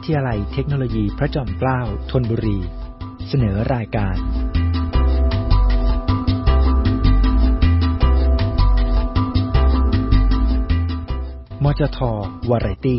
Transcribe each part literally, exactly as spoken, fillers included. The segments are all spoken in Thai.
ทยาลัยเทคโนโลยีพระจอมเกล้าธนบุรีเสนอรายการมจท.วาไรตี้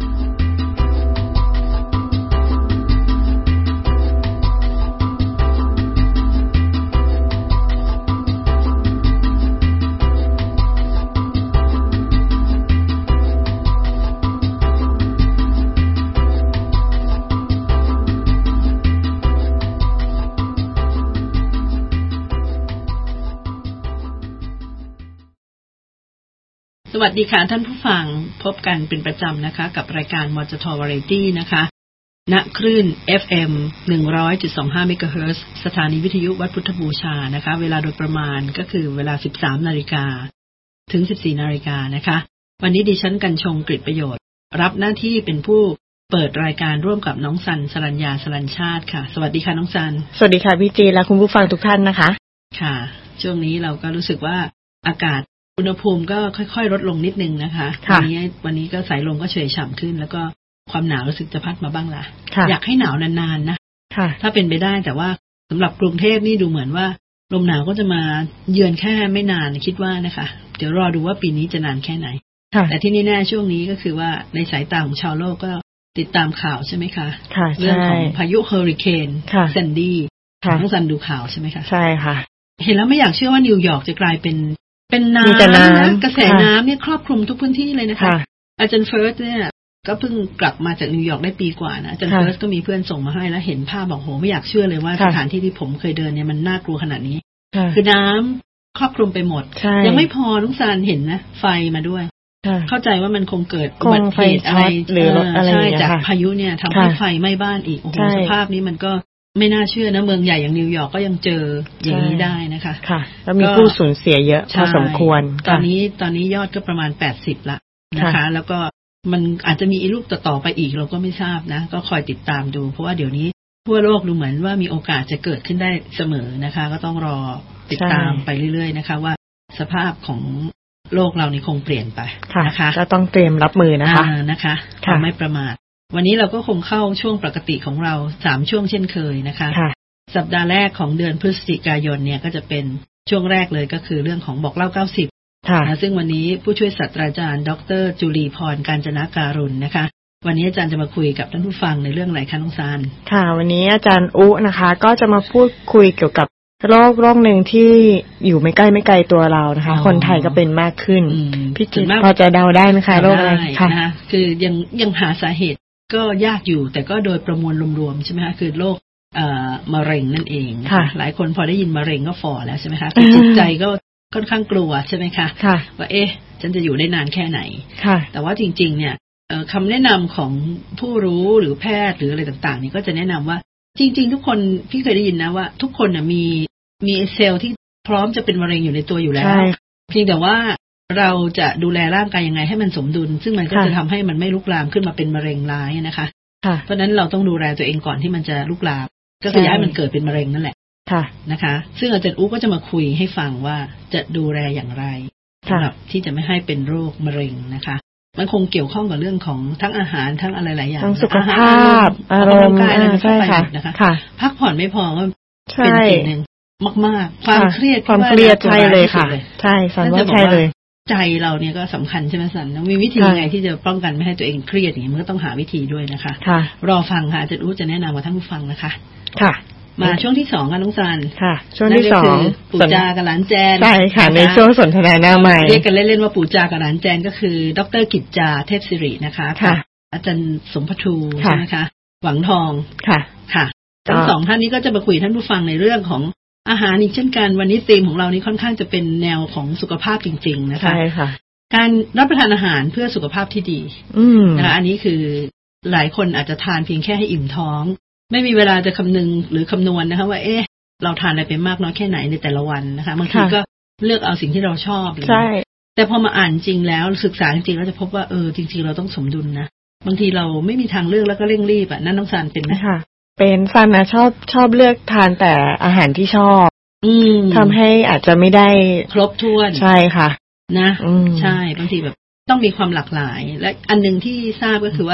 สวัสดีค่ะท่านผู้ฟังพบกันเป็นประจำนะคะกับรายการมจท.วาไรตี้นะคะณคลื่น เอฟ เอ็ม หนึ่งร้อยจุดสองห้า เมกะเฮิรตซ์สถานีวิทยุวัดพุทธบูชานะคะเวลาโดยประมาณก็คือเวลา สิบสาม นาฬิกาถึง สิบสี่ นาฬิกานะคะวันนี้ดิฉันกัญชงกฤตประโยชน์รับหน้าที่เป็นผู้เปิดรายการร่วมกับน้องสันสรัญญาสรัญชาติค่ะสวัสดีค่ะน้องสันสวัสดีค่ะพี่จีและคุณผู้ฟังทุกท่านนะคะค่ะช่วงนี้เราก็รู้สึกว่าอากาศอุณหภูมิก็ค่อยๆลดลงนิดนึงนะคะวันนี้วันนี้ก็สายลมก็เฉยฉ่ำขึ้นแล้วก็ความหนาวรู้สึกจะพัดมาบ้างละอยากให้หนาวนานๆนะถ้าเป็นไปได้แต่ว่าสำหรับกรุงเทพนี่ดูเหมือนว่าลมหนาวก็จะมาเยือนแค่ไม่นานคิดว่านะคะเดี๋ยวรอดูว่าปีนี้จะนานแค่ไหนแต่ที่แน่ๆช่วงนี้ก็คือว่าในสายตาของชาวโลกก็ติดตามข่าวใช่ไหมคะเรื่องของพายุเฮอริเคนแซนดี้ทั้งสันดูข่าวใช่ไหมคะใช่ค่ะเห็นแล้วไม่อยากเชื่อว่านิวยอร์กจะกลายเป็นเป็นน้ำนะกระแสน้ำเนี่ยครอบคลุมทุกพื้นที่เลยนะคะอาจารย์เฟิร์สเนี่ยก็เพิ่งกลับมาจากนิวยอร์กได้ปีกว่านะอาจารย์เฟิร์สก็มีเพื่อนส่งมาให้แล้วเห็นภาพบอกโหไม่อยากเชื่อเลยว่าสถานที่ที่ผมเคยเดินเนี่ยมันน่ากลัวขนาดนี้คือน้ำครอบคลุมไปหมดยังไม่พอลุงซานเห็นนะไฟมาด้วยเข้าใจว่ามันคงเกิดอุบัติเหตุอะไรหรืออะไรจากพายุเนี่ยทำให้ไฟไหม้บ้านอีกโอ้โหสภาพนี้มันก็ไม่น่าเชื่อนะเมืองใหญ่อย่างนิวยอร์กก็ยังเจออย่างนี้ได้นะคะค่ะแล้วมีผู้สูญเสียเยอะพอสมควรตอนนี้ตอนนี้ยอดก็ประมาณแปดสิบละนะคะแล้วก็มันอาจจะมีลูกต่อๆไปอีกเราก็ไม่ทราบนะก็คอยติดตามดูเพราะว่าเดี๋ยวนี้ทั่วโลกดูเหมือนว่ามีโอกาสจะเกิดขึ้นได้เสมอนะคะก็ต้องรอติดตามไปเรื่อยๆนะคะว่าสภาพของโลกเรานี่คงเปลี่ยนไปนะคะก็ต้องเตรียมรับมือนะคะนะคะไม่ประมาทวันนี้เราก็คงเข้าช่วงปกติของเราสามช่วงเช่นเคยนะคะสัปดาห์แรกของเดือนพฤศจิกายนเนี่ยก็จะเป็นช่วงแรกเลยก็คือเรื่องของบอกเล่าเก้าสิบนะซึ่งวันนี้ผู้ช่วยศาสตราจารย์ดร.จุลีพรกาญจนาการุณนะคะวันนี้อาจารย์จะมาคุยกับท่านผู้ฟังในเรื่องอะไรคะน้องซานค่ะวันนี้อาจารย์อุนะคะก็จะมาพูดคุยเกี่ยวกับโรคโรคหนึ่งที่อยู่ไม่ใกล้ไม่ไกลตัวเรานะคะคนไทยก็เป็นมากขึ้นพี่จิตพอจะเดาได้ไหมคะโรคอะไรคะนะคะคือยังยังหาสาเหตุก็ยากอยู่แต่ก็โดยประมวลรวมๆใช่ไหมคะคือโรคเอ่อมะเร็งนั่นเองหลายคนพอได้ยินมะเร็งก็ฝ่อแล้วใช่ไหมคะจิตใจก็ค่อนข้างกลัวใช่ไหมคะว่าเอ๊ะฉันจะอยู่ได้นานแค่ไหนแต่ว่าจริงๆเนี่ยคำแนะนำของผู้รู้หรือแพทย์หรืออะไรต่างๆนี่ก็จะแนะนำว่าจริงๆทุกคนพี่เคยได้ยินนะว่าทุกคนน่ะมีมีเซลล์ที่พร้อมจะเป็นมะเร็งอยู่ในตัวอยู่แล้วเพียงแต่ว่าเราจะดูแลร่างกายยังไงให้มันสมดุลซึ่งมันก็จะทำให้มันไม่ลุกลามขึ้นมาเป็นมะเร็งร้ายนะคะเพราะฉะนั้นเราต้องดูแลตัวเองก่อนที่มันจะลุกลามก็คืออย่าให้มันเกิดเป็นมะเร็งนั่นแหละนะคะซึ่งอาจารย์อุ๊ก็จะมาคุยให้ฟังว่าจะดูแลอย่างไรสำหรับที่จะไม่ให้เป็นโรคมะเร็งนะคะมันคงเกี่ยวข้องกับเรื่องของทั้งอาหารทั้งอะไรหลายอย่างทั้งสุขภาพอารมณ์อะไรมันเข้าไปนะคะพักผ่อนไม่พอก็เป็นสิ่งหนึ่งมากๆความเครียดความเครียดใช่เลยค่ะใช่สันว่าใช่เลยใจเราเนี่ยก็สำคัญใช่ไหมสันมีวิธียังไงที่จะป้องกันไม่ให้ตัวเองเครียดอย่างนี้มันก็ต้องหาวิธีด้วยนะคะรอฟังค่ะอาจารย์อุ๊จะแนะนำกับท่านผู้ฟังนะคะค่ะมาช่วงที่สองค่ะน้องซันค่ะช่วงที่สองปู่จากับหลานแจนใช่ค่ะในช่วงสนทนาหน้าใหม่เรียกกันเล่นๆว่าปู่จากับหลานแจนก็คือดร.กิจจาเทพศิรินะคะค่ะอาจารย์สมภทูใช่ไหมคะหวังทองค่ะค่ะทั้งสองท่านนี้ก็จะมาคุยท่านผู้ฟังในเรื่องของอาหารอีกเช่นกันวันนี้ธีมของเรานี้ค่อนข้างจะเป็นแนวของสุขภาพจริงๆนะคะใช่ค่ะการรับประทานอาหารเพื่อสุขภาพที่ดีนะคะอันนี้คือหลายคนอาจจะทานเพียงแค่ให้อิ่มท้องไม่มีเวลาจะคำนึงหรือคำนวณนะคะว่าเอ๊ะเราทานอะไรไปมากน้อยแค่ไหนในแต่ละวันนะคะบางทีก็เลือกเอาสิ่งที่เราชอบใช่แต่พอมาอ่านจริงแล้วศึกษาจริงๆเราจะพบว่าเออจริงๆเราต้องสมดุลนะบางทีเราไม่มีทางเลือกแล้วก็เร่งรีบอ่ะนั่นน้องซันเป็นไหมค่ะเป็นซันนะชอบชอบเลือกทานแต่อาหารที่ชอบทำให้อาจจะไม่ได้ครบถ้วนใช่ค่ะนะใช่บางทีแบบต้องมีความหลากหลายและอันนึงที่ทราบก็คือว่า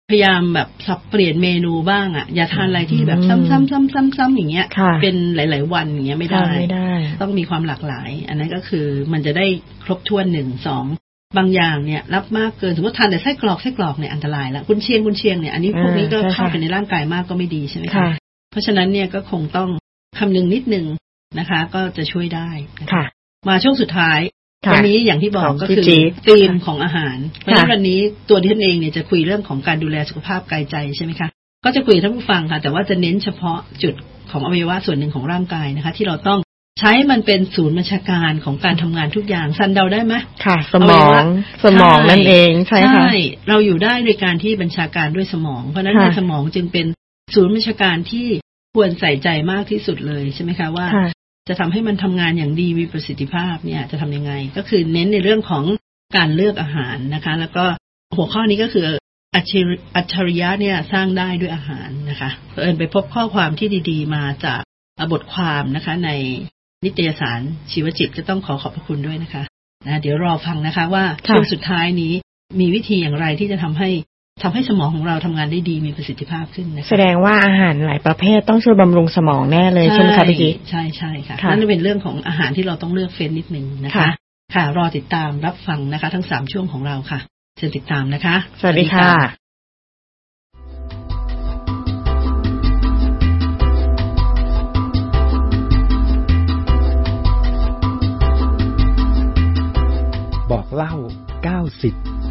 พยายามแบบสับเปลี่ยนเมนูบ้างอ่ะอย่าทานอะไรที่แบบซ้ำๆๆๆอย่างเงี้ยเป็นหลายๆวันอย่างเงี้ยไม่ได้ต้องมีความหลากหลายอันนั้นก็คือมันจะได้ครบถ้วนหนึ่ง สองบางอย่างเนี่ยรับมากเกินสมมติทานแต่ไส้กรอกไส้กรอกเนี่ยอันตรายละกุนเชียงกุนเชียงเนี่ยอันนี้พวกนี้ก็เข้าไปในร่างกายมากก็ไม่ดีใช่ไหมคะเพราะฉะนั้นเนี่ยก็คงต้องคำนึงนิดนึงนะคะก็จะช่วยได้ค่ะมาช่วงสุดท้ายวันนี้อย่างที่บอกก็คือธีมของอาหารเพราะฉะนั้นวันนี้ตัวดิฉันเองเนี่ยจะคุยเรื่องของการดูแลสุขภาพกายใจใช่ไหมคะก็จะคุยท่านผู้ฟังค่ะแต่ว่าจะเน้นเฉพาะจุดของอวัยวะส่วนหนึ่งของร่างกายนะคะที่เราต้องใช้มันเป็นศูนย์บัญชาการของการทำงานทุกอย่างซันเดาได้ไหมค่ะสมองสมองนั่นเองใช่ค่ะใช่เราอยู่ได้โดยการที่บัญชาการด้วยสมองเพราะฉะนั้นในสมองจึงเป็นศูนย์บัญชาการที่ควรใส่ใจมากที่สุดเลยใช่ไหมคะว่าจะทำให้มันทำงานอย่างดีมีประสิทธิภาพเนี่ยจะทำยังไงก็คือเน้นในเรื่องของการเลือกอาหารนะคะแล้วก็หัวข้อนี้ก็คืออัจฉริยะเนี่ยสร้างได้ด้วยอาหารนะคะเอิญไปพบข้อความที่ดีๆมาจากบทความนะคะในนิตยสารชีวจิตก็ต้องขอขอบพระคุณด้วยนะคะนะเดี๋ยวรอฟังนะคะว่าช่วงสุดท้ายนี้มีวิธีอย่างไรที่จะทำให้ทำให้สมองของเราทำงานได้ดีมีประสิทธิภาพขึ้นนะคะแสดงว่าอาหารหลายประเภทต้องช่วยบำรุงสมองแน่เลยใช่ไหมคะพี่กิ๊กใช่ใช่ค่ะนั่นเป็นเรื่องของอาหารที่เราต้องเลือกเฟ้นนิดนึงนะคะค่ะรอติดตามรับฟังนะคะทั้งสามช่วงของเราค่ะเชิญติดตามนะคะสวัสดีค่ะบอกเล่าเก้าสิบ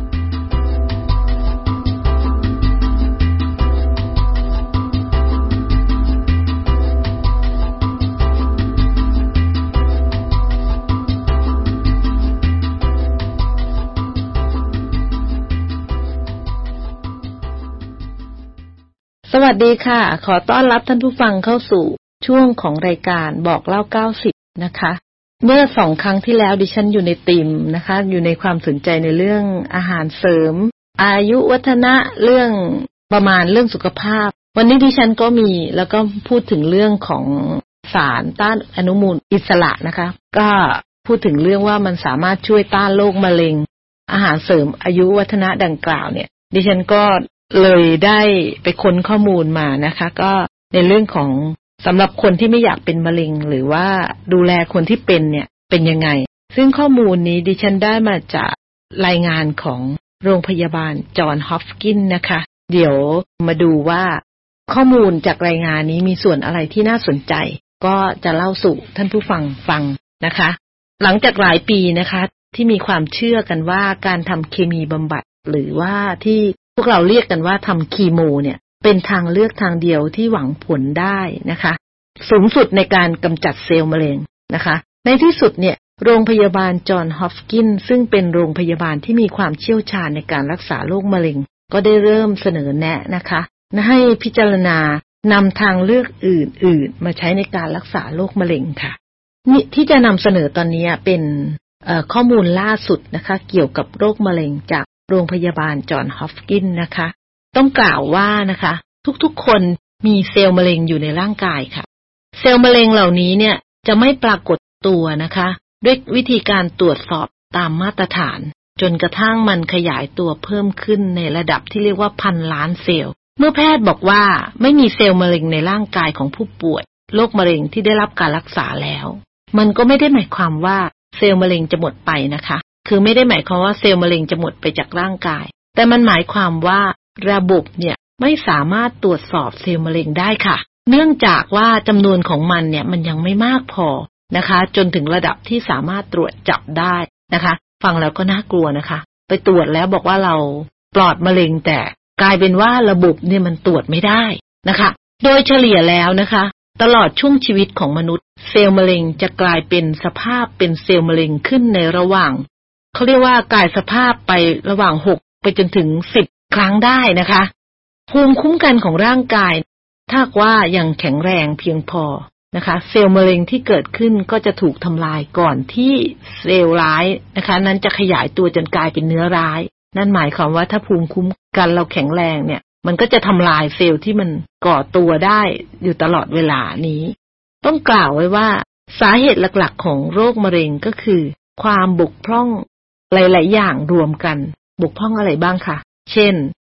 สวัสดีค่ะขอต้อนรับท่านผู้ฟังเข้าสู่ช่วงของรายการบอกเล่าเก้าสิบนะคะเมื่อสองครั้งที่แล้วดิฉันอยู่ในธีมนะคะอยู่ในความสนใจในเรื่องอาหารเสริมอายุวัฒนะเรื่องประมาณเรื่องสุขภาพวันนี้ดิฉันก็มีแล้วก็พูดถึงเรื่องของสารต้านอนุมูลอิสระนะคะก็พูดถึงเรื่องว่ามันสามารถช่วยต้านโรคมะเร็งอาหารเสริมอายุวัฒนะดังกล่าวเนี่ยดิฉันก็เลยได้ไปค้นข้อมูลมานะคะก็ในเรื่องของสำหรับคนที่ไม่อยากเป็นมะเร็งหรือว่าดูแลคนที่เป็นเนี่ยเป็นยังไงซึ่งข้อมูลนี้ดิฉันได้มาจากรายงานของโรงพยาบาลจอห์นฮอปกินส์นะคะเดี๋ยวมาดูว่าข้อมูลจากรายงานนี้มีส่วนอะไรที่น่าสนใจก็จะเล่าสู่ท่านผู้ฟังฟังนะคะหลังจากหลายปีนะคะที่มีความเชื่อกันว่าการทำเคมีบำบัดหรือว่าที่พวกเราเรียกกันว่าทำคีโมเนี่ยเป็นทางเลือกทางเดียวที่หวังผลได้นะคะสูงสุดในการกำจัดเซลล์มะเร็งนะคะในที่สุดเนี่ยโรงพยาบาลจอห์นฮอปกินส์ซึ่งเป็นโรงพยาบาลที่มีความเชี่ยวชาญในการรักษาโรคมะเร็งก็ได้เริ่มเสนอแนะนะคะให้พิจารณานำทางเลือกอื่นๆมาใช้ในการรักษาโรคมะเร็งค่ะนี่ที่จะนำเสนอตอนนี้เป็นข้อมูลล่าสุดนะคะเกี่ยวกับโรคมะเร็งจากโรงพยาบาลจอห์นฮอปกินส์นะคะต้องกล่าวว่านะคะทุกๆคนมีเซลล์มะเร็งอยู่ในร่างกายค่ะเซลล์มะเร็งเหล่านี้เนี่ยจะไม่ปรากฏตัวนะคะด้วยวิธีการตรวจสอบตามมาตรฐานจนกระทั่งมันขยายตัวเพิ่มขึ้นในระดับที่เรียกว่าพันล้านเซลล์เมื่อแพทย์บอกว่าไม่มีเซลล์มะเร็งในร่างกายของผู้ป่วยโรคมะเร็งที่ได้รับการรักษาแล้วมันก็ไม่ได้หมายความว่าเซลล์มะเร็งจะหมดไปนะคะคือไม่ได้หมายความว่าเซลล์มะเร็งจะหมดไปจากร่างกายแต่มันหมายความว่าระบบเนี่ยไม่สามารถตรวจสอบเซลล์มะเร็งได้ค่ะเนื่องจากว่าจำนวนของมันเนี่ยมันยังไม่มากพอนะคะจนถึงระดับที่สามารถตรวจจับได้นะคะฟังแล้วก็น่ากลัวนะคะไปตรวจแล้วบอกว่าเราปลอดมะเร็งแต่กลายเป็นว่าระบบเนี่ยมันตรวจไม่ได้นะคะโดยเฉลี่ยแล้วนะคะตลอดช่วงชีวิตของมนุษย์เซลล์มะเร็งจะกลายเป็นสภาพเป็นเซลล์มะเร็งขึ้นในระหว่างเขาเรียกว่ากลายสภาพไประหว่างหกไปจนถึงสิบครั้งได้นะคะภูมิคุ้มกันของร่างกายถ้าว่ายังแข็งแรงเพียงพอนะคะเซลล์มะเร็งที่เกิดขึ้นก็จะถูกทำลายก่อนที่เซลล์ร้ายนะคะนั้นจะขยายตัวจนกลายเป็นเนื้อร้ายนั่นหมายความว่าถ้าภูมิคุ้มกันเราแข็งแรงเนี่ยมันก็จะทำลายเซลล์ที่มันก่อตัวได้อยู่ตลอดเวลานี้ต้องกล่าวไว้ว่าสาเหตุหลักๆของโรคมะเร็งก็คือความบกพร่องหลายๆอย่างรวมกันบกพร่องอะไรบ้างคะเช่น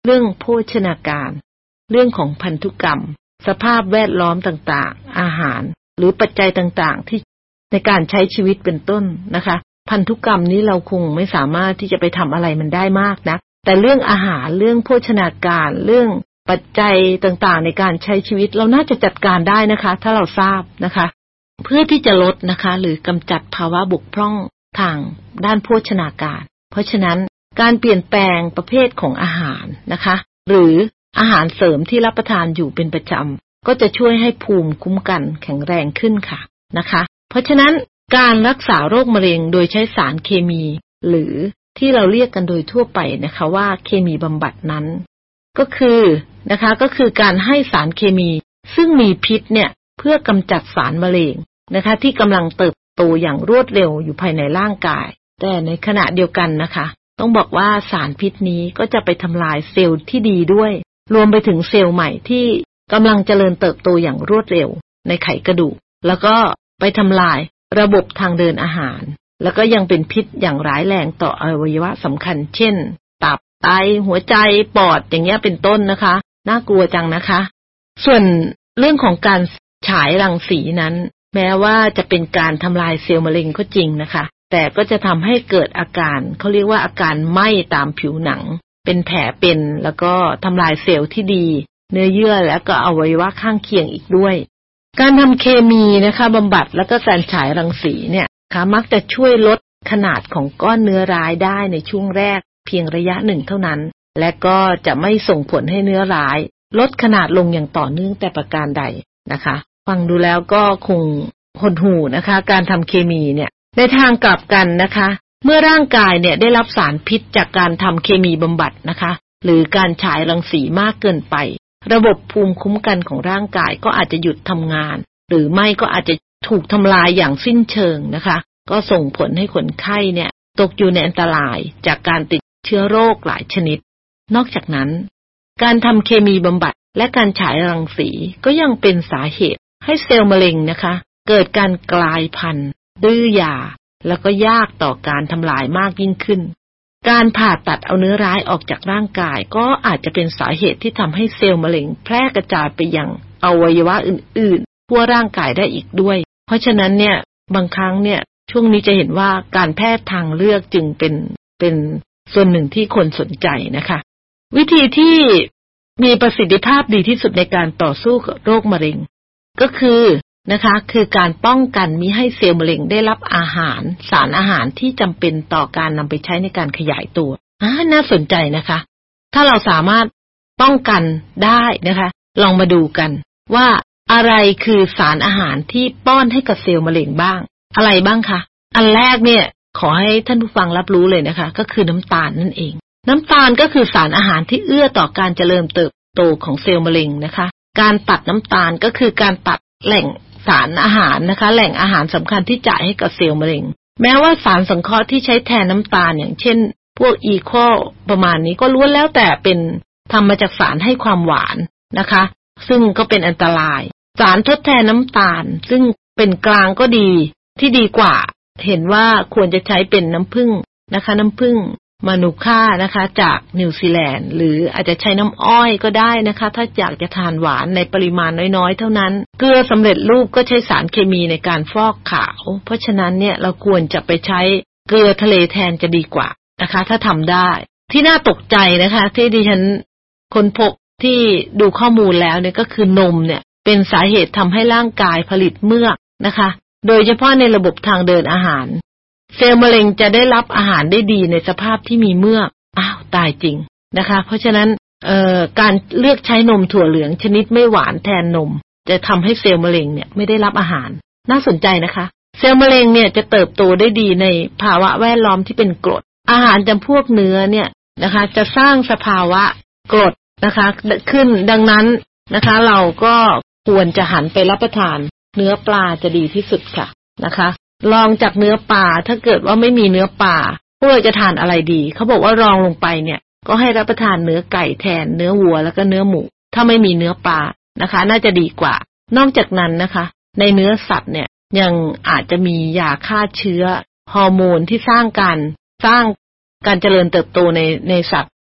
เรื่องโภชนาการเรื่องของพันธุกรรมสภาพแวดล้อมต่างๆอาหารหรือปัจจัยต่างๆที่ในการใช้ชีวิตเป็นต้นนะคะพันธุกรรมนี้เราคงไม่สามารถที่จะไปทำอะไรมันได้มากนะแต่เรื่องอาหารเรื่องโภชนาการเรื่องปัจจัยต่างๆในการใช้ชีวิตเราน่าจะจัดการได้นะคะถ้าเราทราบนะคะเพื่อที่จะลดนะคะหรือกำจัดภาวะบกพร่องทางด้านโภชนาการเพราะฉะนั้นการเปลี่ยนแปลงประเภทของอาหารนะคะหรืออาหารเสริมที่รับประทานอยู่เป็นประจำก็จะช่วยให้ภูมิคุ้มกันแข็งแรงขึ้นค่ะนะคะเพราะฉะนั้นการรักษาโรคมะเร็งโดยใช้สารเคมีหรือที่เราเรียกกันโดยทั่วไปนะคะว่าเคมีบำบัดนั้นก็คือนะคะก็คือการให้สารเคมีซึ่งมีพิษเนี่ยเพื่อกำจัดสารมะเร็งนะคะที่กำลังเติบโตอย่างรวดเร็วอยู่ภายในร่างกายแต่ในขณะเดียวกันนะคะต้องบอกว่าสารพิษนี้ก็จะไปทำลายเซลล์ที่ดีด้วยรวมไปถึงเซลล์ใหม่ที่กำลังเจริญเติบโตอย่างรวดเร็วในไขกระดูกแล้วก็ไปทำลายระบบทางเดินอาหารแล้วก็ยังเป็นพิษอย่างร้ายแรงต่ออวัยวะสำคัญเช่นตับไตหัวใจปอดอย่างเงี้ยเป็นต้นนะคะน่ากลัวจังนะคะส่วนเรื่องของการฉายรังสีนั้นแม้ว่าจะเป็นการทำลายเซลล์มะเร็งก็จริงนะคะแต่ก็จะทำให้เกิดอาการเขาเรียกว่าอาการไหม้ตามผิวหนังเป็นแผลเป็นแล้วก็ทำลายเซลล์ที่ดีเนื้อเยื่อและก็อวัยวะข้างเคียงอีกด้วยการทำเคมีนะคะบำบัดแล้วก็การฉายรังสีเนี่ยค่ะมักจะช่วยลดขนาดของก้อนเนื้อร้ายได้ในช่วงแรกเพียงระยะหนึ่งเท่านั้นและก็จะไม่ส่งผลให้เนื้อร้ายลดขนาดลงอย่างต่อเนื่องแต่ประการใดนะคะฟังดูแล้วก็คงหดหู่นะคะการทำเคมีเนี่ยในทางกลับกันนะคะเมื่อร่างกายเนี่ยได้รับสารพิษจากการทำเคมีบำบัดนะคะหรือการฉายรังสีมากเกินไประบบภูมิคุ้มกันของร่างกายก็อาจจะหยุดทำงานหรือไม่ก็อาจจะถูกทำลายอย่างสิ้นเชิงนะคะก็ส่งผลให้คนไข้เนี่ยตกอยู่ในอันตรายจากการติดเชื้อโรคหลายชนิดนอกจากนั้นการทำเคมีบำบัดและการฉายรังสีก็ยังเป็นสาเหตุให้เซลล์มะเร็งนะคะเกิดการกลายพันธุ์ดื้อยาแล้วก็ยากต่อการทำลายมากยิ่งขึ้นการผ่าตัดเอาเนื้อร้ายออกจากร่างกายก็อาจจะเป็นสาเหตุที่ทำให้เซลล์มะเร็งแพร่กระจายไปยังอวัยวะอื่นๆทั่วร่างกายได้อีกด้วยเพราะฉะนั้นเนี่ยบางครั้งเนี่ยช่วงนี้จะเห็นว่าการแพทย์ทางเลือกจึงเป็นเป็นส่วนหนึ่งที่คนสนใจนะคะวิธีที่มีประสิทธิภาพดีที่สุดในการต่อสู้กับโรคมะเร็งก็คือนะคะคือการป้องกันมิให้เซลล์มะเร็งได้รับอาหารสารอาหารที่จำเป็นต่อการนำไปใช้ในการขยายตัวอ่าน่าสนใจนะคะถ้าเราสามารถป้องกันได้นะคะลองมาดูกันว่าอะไรคือสารอาหารที่ป้อนให้กับเซลล์มะเร็งบ้างอะไรบ้างคะอันแรกเนี่ยขอให้ท่านผู้ฟังรับรู้เลยนะคะก็คือน้ำตาลนั่นเองน้ำตาลก็คือสารอาหารที่เอื้อต่อการเจริญเติบโตของเซลล์มะเร็งนะคะการตัดน้ำตาลก็คือการตัดแหล่งสารอาหารนะคะแหล่งอาหารสำคัญที่จ่ายให้กับเซลล์มะเร็งแม้ว่าสารสังเคราะห์ที่ใช้แทนน้ำตาลอย่างเช่นพวกอีโคประมาณนี้ก็ล้วนแล้วแต่เป็นทำมาจากสารให้ความหวานนะคะซึ่งก็เป็นอันตรายสารทดแทนน้ำตาลซึ่งเป็นกลางก็ดีที่ดีกว่าเห็นว่าควรจะใช้เป็นน้ำผึ้งนะคะน้ำผึ้งมานูค่านะคะจากนิวซีแลนด์หรืออาจจะใช้น้ำอ้อยก็ได้นะคะถ้าอยากจะทานหวานในปริมาณน้อยๆเท่านั้นเกลือสำเร็จรูปก็ใช้สารเคมีในการฟอกขาวเพราะฉะนั้นเนี่ยเราควรจะไปใช้เกลือทะเลแทนจะดีกว่านะคะถ้าทำได้ที่น่าตกใจนะคะที่ดิฉันค้นพบที่ดูข้อมูลแล้วเนี่ยก็คือนมเนี่ยเป็นสาเหตุทำให้ร่างกายผลิตเมือกนะคะโดยเฉพาะในระบบทางเดินอาหารเซลล์มะเร็งจะได้รับอาหารได้ดีในสภาพที่มีเมือกอ้าวตายจริงนะคะเพราะฉะนั้นเอ่อการเลือกใช้นมถั่วเหลืองชนิดไม่หวานแทนนมจะทำให้เซลล์มะเร็งเนี่ยไม่ได้รับอาหารน่าสนใจนะคะเซลล์มะเร็งเนี่ยจะเติบโตได้ดีในภาวะแวดล้อมที่เป็นกรดอาหารจำพวกเนื้อเนี่ยนะคะจะสร้างสภาวะกรดนะคะขึ้นดังนั้นนะคะเราก็ควรจะหันไปรับประทานเนื้อปลาจะดีที่สุดค่ะนะคะลองจากเนื้อปลาถ้าเกิดว่าไม่มีเนื้อปลาพวกเราจะทานอะไรดีเขาบอกว่ารองลงไปเนี่ยก็ให้รับประทานเนื้อไก่แทนเนื้อวัวแล้วก็เนื้อหมูถ้าไม่มีเนื้อปลานะคะน่าจะดีกว่านอกจากนั้นนะคะในเนื้อสัตว์เนี่ยยังอาจจะมียาฆ่าเชื้อฮอร์โมนที่สร้างการสร้างการเจริญเติบโตในในสัตว์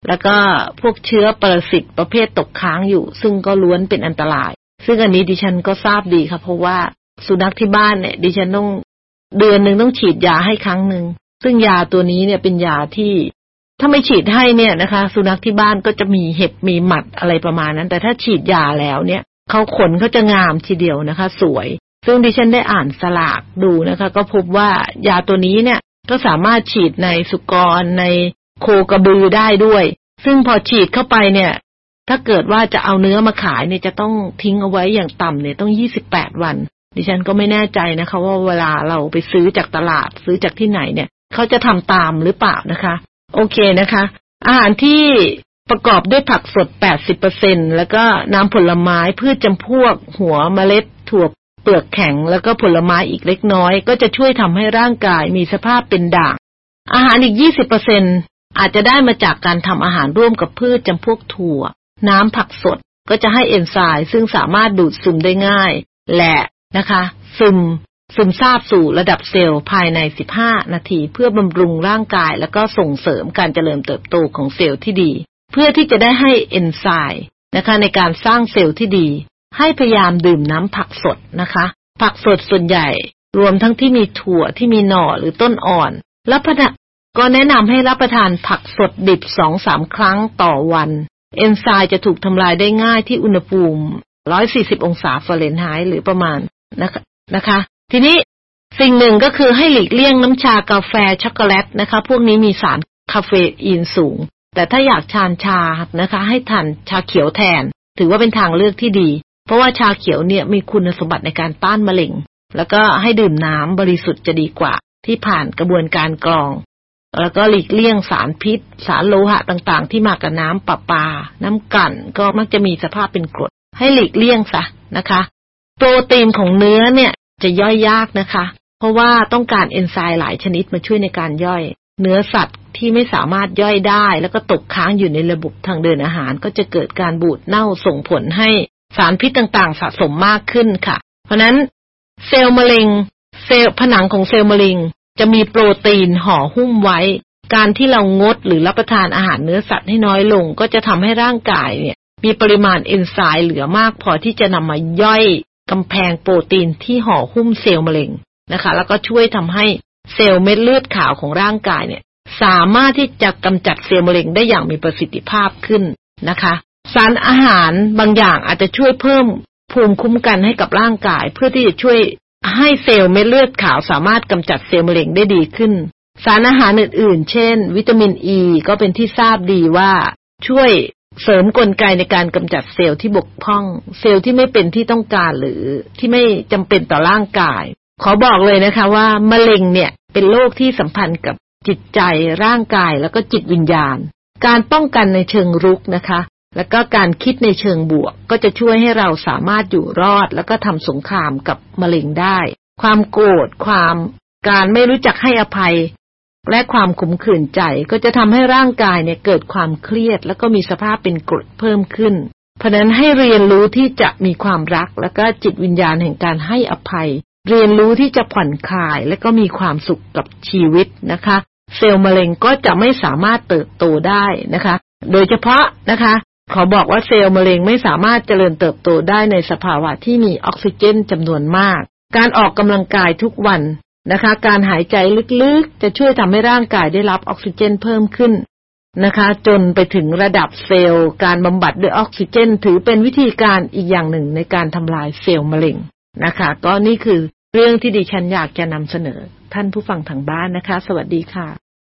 แล้วก็พวกเชื้อปรสิตประเภทตกค้างอยู่ซึ่งก็ล้วนเป็นอันตรายซึ่งอันนี้ดิฉันก็ทราบดีค่ะเพราะว่าสุนัขที่บ้านเนี่ยดิฉันต้องเดือนนึงต้องฉีดยาให้ครั้งนึงซึ่งยาตัวนี้เนี่ยเป็นยาที่ถ้าไม่ฉีดให้เนี่ยนะคะสุนัขที่บ้านก็จะมีเห็บมีหมัดอะไรประมาณนั้นแต่ถ้าฉีดยาแล้วเนี่ยเขาขนเขาจะงามทีเดียวนะคะสวยซึ่งดิฉันได้อ่านสลากดูนะคะก็พบว่ายาตัวนี้เนี่ยก็สามารถฉีดในสุกรในโคกระบือได้ด้วยซึ่งพอฉีดเข้าไปเนี่ยถ้าเกิดว่าจะเอาเนื้อมาขายเนี่ยจะต้องทิ้งเอาไว้อย่างต่ำเนี่ยต้องยี่สิบแปดวันดิฉันก็ไม่แน่ใจนะคะว่าเวลาเราไปซื้อจากตลาดซื้อจากที่ไหนเนี่ยเขาจะทำตามหรือเปล่านะคะโอเคนะคะอาหารที่ประกอบด้วยผักสด แปดสิบเปอร์เซ็นต์ แล้วก็น้ำผลไม้พืชจำพวกหัวเมล็ดถั่วเปลือกแข็งแล้วก็ผลไม้อีกเล็กน้อยก็จะช่วยทำให้ร่างกายมีสภาพเป็นด่างอาหารอีก ยี่สิบเปอร์เซ็นต์ อาจจะได้มาจากการทำอาหารร่วมกับพืชจำพวกถั่วน้ำผักสดก็จะให้เอนไซม์ซึ่งสามารถดูดซึมได้ง่ายและนะคะซึมซึมซาบสู่ระดับเซลล์ภายในสิบห้านาทีเพื่อบำรุงร่างกายแล้วก็ส่งเสริมการเจริญเติบโตของเซลล์ที่ดีเพื่อที่จะได้ให้เอนไซม์นะคะในการสร้างเซลล์ที่ดีให้พยายามดื่มน้ำผักสดนะคะผักสดส่วนใหญ่รวมทั้งที่มีถั่วที่มีหน่อหรือต้นอ่อนรับประทานก็แนะนำให้รับประทานผักสดดิบ สองถึงสาม ครั้งต่อวันเอนไซม์จะถูกทำลายได้ง่ายที่อุณหภูมิหนึ่งร้อยสี่สิบองศาฟาเรนไฮต์หรือประมาณนะคะนะคะทีนี้สิ่งหนึ่งก็คือให้หลีกเลี่ยงน้ำชากาแฟช็อกโกแลตนะคะพวกนี้มีสารคาเฟอีนสูงแต่ถ้าอยากทานชานะคะให้ทานชาเขียวแทนถือว่าเป็นทางเลือกที่ดีเพราะว่าชาเขียวเนี่ยมีคุณสมบัติในการต้านมะเร็งแล้วก็ให้ดื่มน้ำบริสุทธิ์จะดีกว่าที่ผ่านกระบวนการกรองแล้วก็หลีกเลี่ยงสารพิษสารโลหะต่างๆที่มากับน้ำประปาน้ำกลั่นก็มักจะมีสภาพเป็นกรดให้หลีกเลี่ยงซะนะคะโปรตีนของเนื้อเนี่ยจะย่อยยากนะคะเพราะว่าต้องการเอนไซม์หลายชนิดมาช่วยในการย่อยเนื้อสัตว์ที่ไม่สามารถย่อยได้แล้วก็ตกค้างอยู่ในระบบทางเดินอาหารก็จะเกิดการบูดเน่าส่งผลให้สารพิษต่างๆสะสมมากขึ้นค่ะเพราะนั้นเซลล์มะเร็งเซลล์ผนังของเซลล์มะเร็งจะมีโปรตีนห่อหุ้มไว้การที่เรางดหรือรับประทานอาหารเนื้อสัตว์ให้น้อยลงก็จะทำให้ร่างกายเนี่ยมีปริมาณเอนไซม์เหลือมากพอที่จะนำมาย่อยกำแพงโปรตีนที่ห่อหุ้มเซลล์มะเร็งนะคะแล้วก็ช่วยทำให้เซลล์เม็ดเลือดขาวของร่างกายเนี่ยสามารถที่จะกำจัดเซลล์มะเร็งได้อย่างมีประสิทธิภาพขึ้นนะคะสารอาหารบางอย่างอาจจะช่วยเพิ่มภูมิคุ้มกันให้กับร่างกายเพื่อที่จะช่วยให้เซลล์เม็ดเลือดขาวสามารถกำจัดเซลล์มะเร็งได้ดีขึ้นสารอาหารอื่นๆเช่นวิตามินอีก็เป็นที่ทราบดีว่าช่วยเสริมกลไกในการกำจัดเซลล์ที่บกพร่องเซลล์ที่ไม่เป็นที่ต้องการหรือที่ไม่จำเป็นต่อร่างกายขอบอกเลยนะคะว่ามะเร็งเนี่ยเป็นโรคที่สัมพันธ์กับจิตใจร่างกายแล้วก็จิตวิญญาณการป้องกันในเชิงรุกนะคะแล้วก็การคิดในเชิงบวกก็จะช่วยให้เราสามารถอยู่รอดแล้วก็ทำสงครามกับมะเร็งได้ความโกรธความการไม่รู้จักให้อภัยและความขมขื่นใจก็จะทำให้ร่างกายเนี่ยเกิดความเครียดแล้วก็มีสภาพเป็นกรดเพิ่มขึ้นเพราะนั้นให้เรียนรู้ที่จะมีความรักแล้วก็จิตวิญญาณแห่งการให้อภัยเรียนรู้ที่จะผ่อนคลายและก็มีความสุขกับชีวิตนะคะเซลล์มะเร็งก็จะไม่สามารถเติบโตได้นะคะโดยเฉพาะนะคะขอบอกว่าเซลล์มะเร็งไม่สามารถเจริญเติบโตได้ในสภาวะที่มีออกซิเจนจำนวนมากการออกกำลังกายทุกวันนะคะการหายใจลึกๆจะช่วยทำให้ร่างกายได้รับออกซิเจนเพิ่มขึ้นนะคะจนไปถึงระดับเซลล์การบำบัดด้วยออกซิเจนถือเป็นวิธีการอีกอย่างหนึ่งในการทำลายเซลล์มะเร็งนะคะก็นี่คือเรื่องที่ดิฉันอยากจะนำเสนอท่านผู้ฟังทางบ้านนะคะสวัสดีค่ะ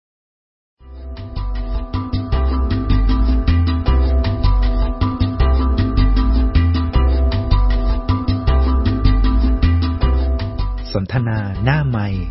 สนทนาหน้าไมค์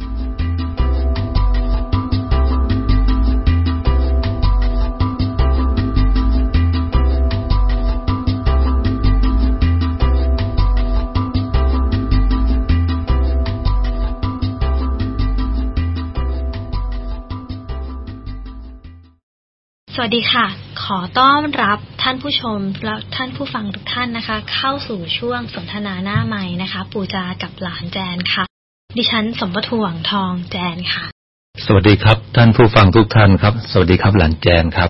สวัสดีค่ะขอต้อนรับท่านผู้ชมและท่านผู้ฟังทุกท่านนะคะเข้าสู่ช่วงสนทนาหน้าไมค์นะคะปู่จากับหลานแจนค่ะดิฉันสมปทุหวังทองแจนค่ะสวัสดีครับท่านผู้ฟังทุกท่านครับสวัสดีครับหลานแจนครับ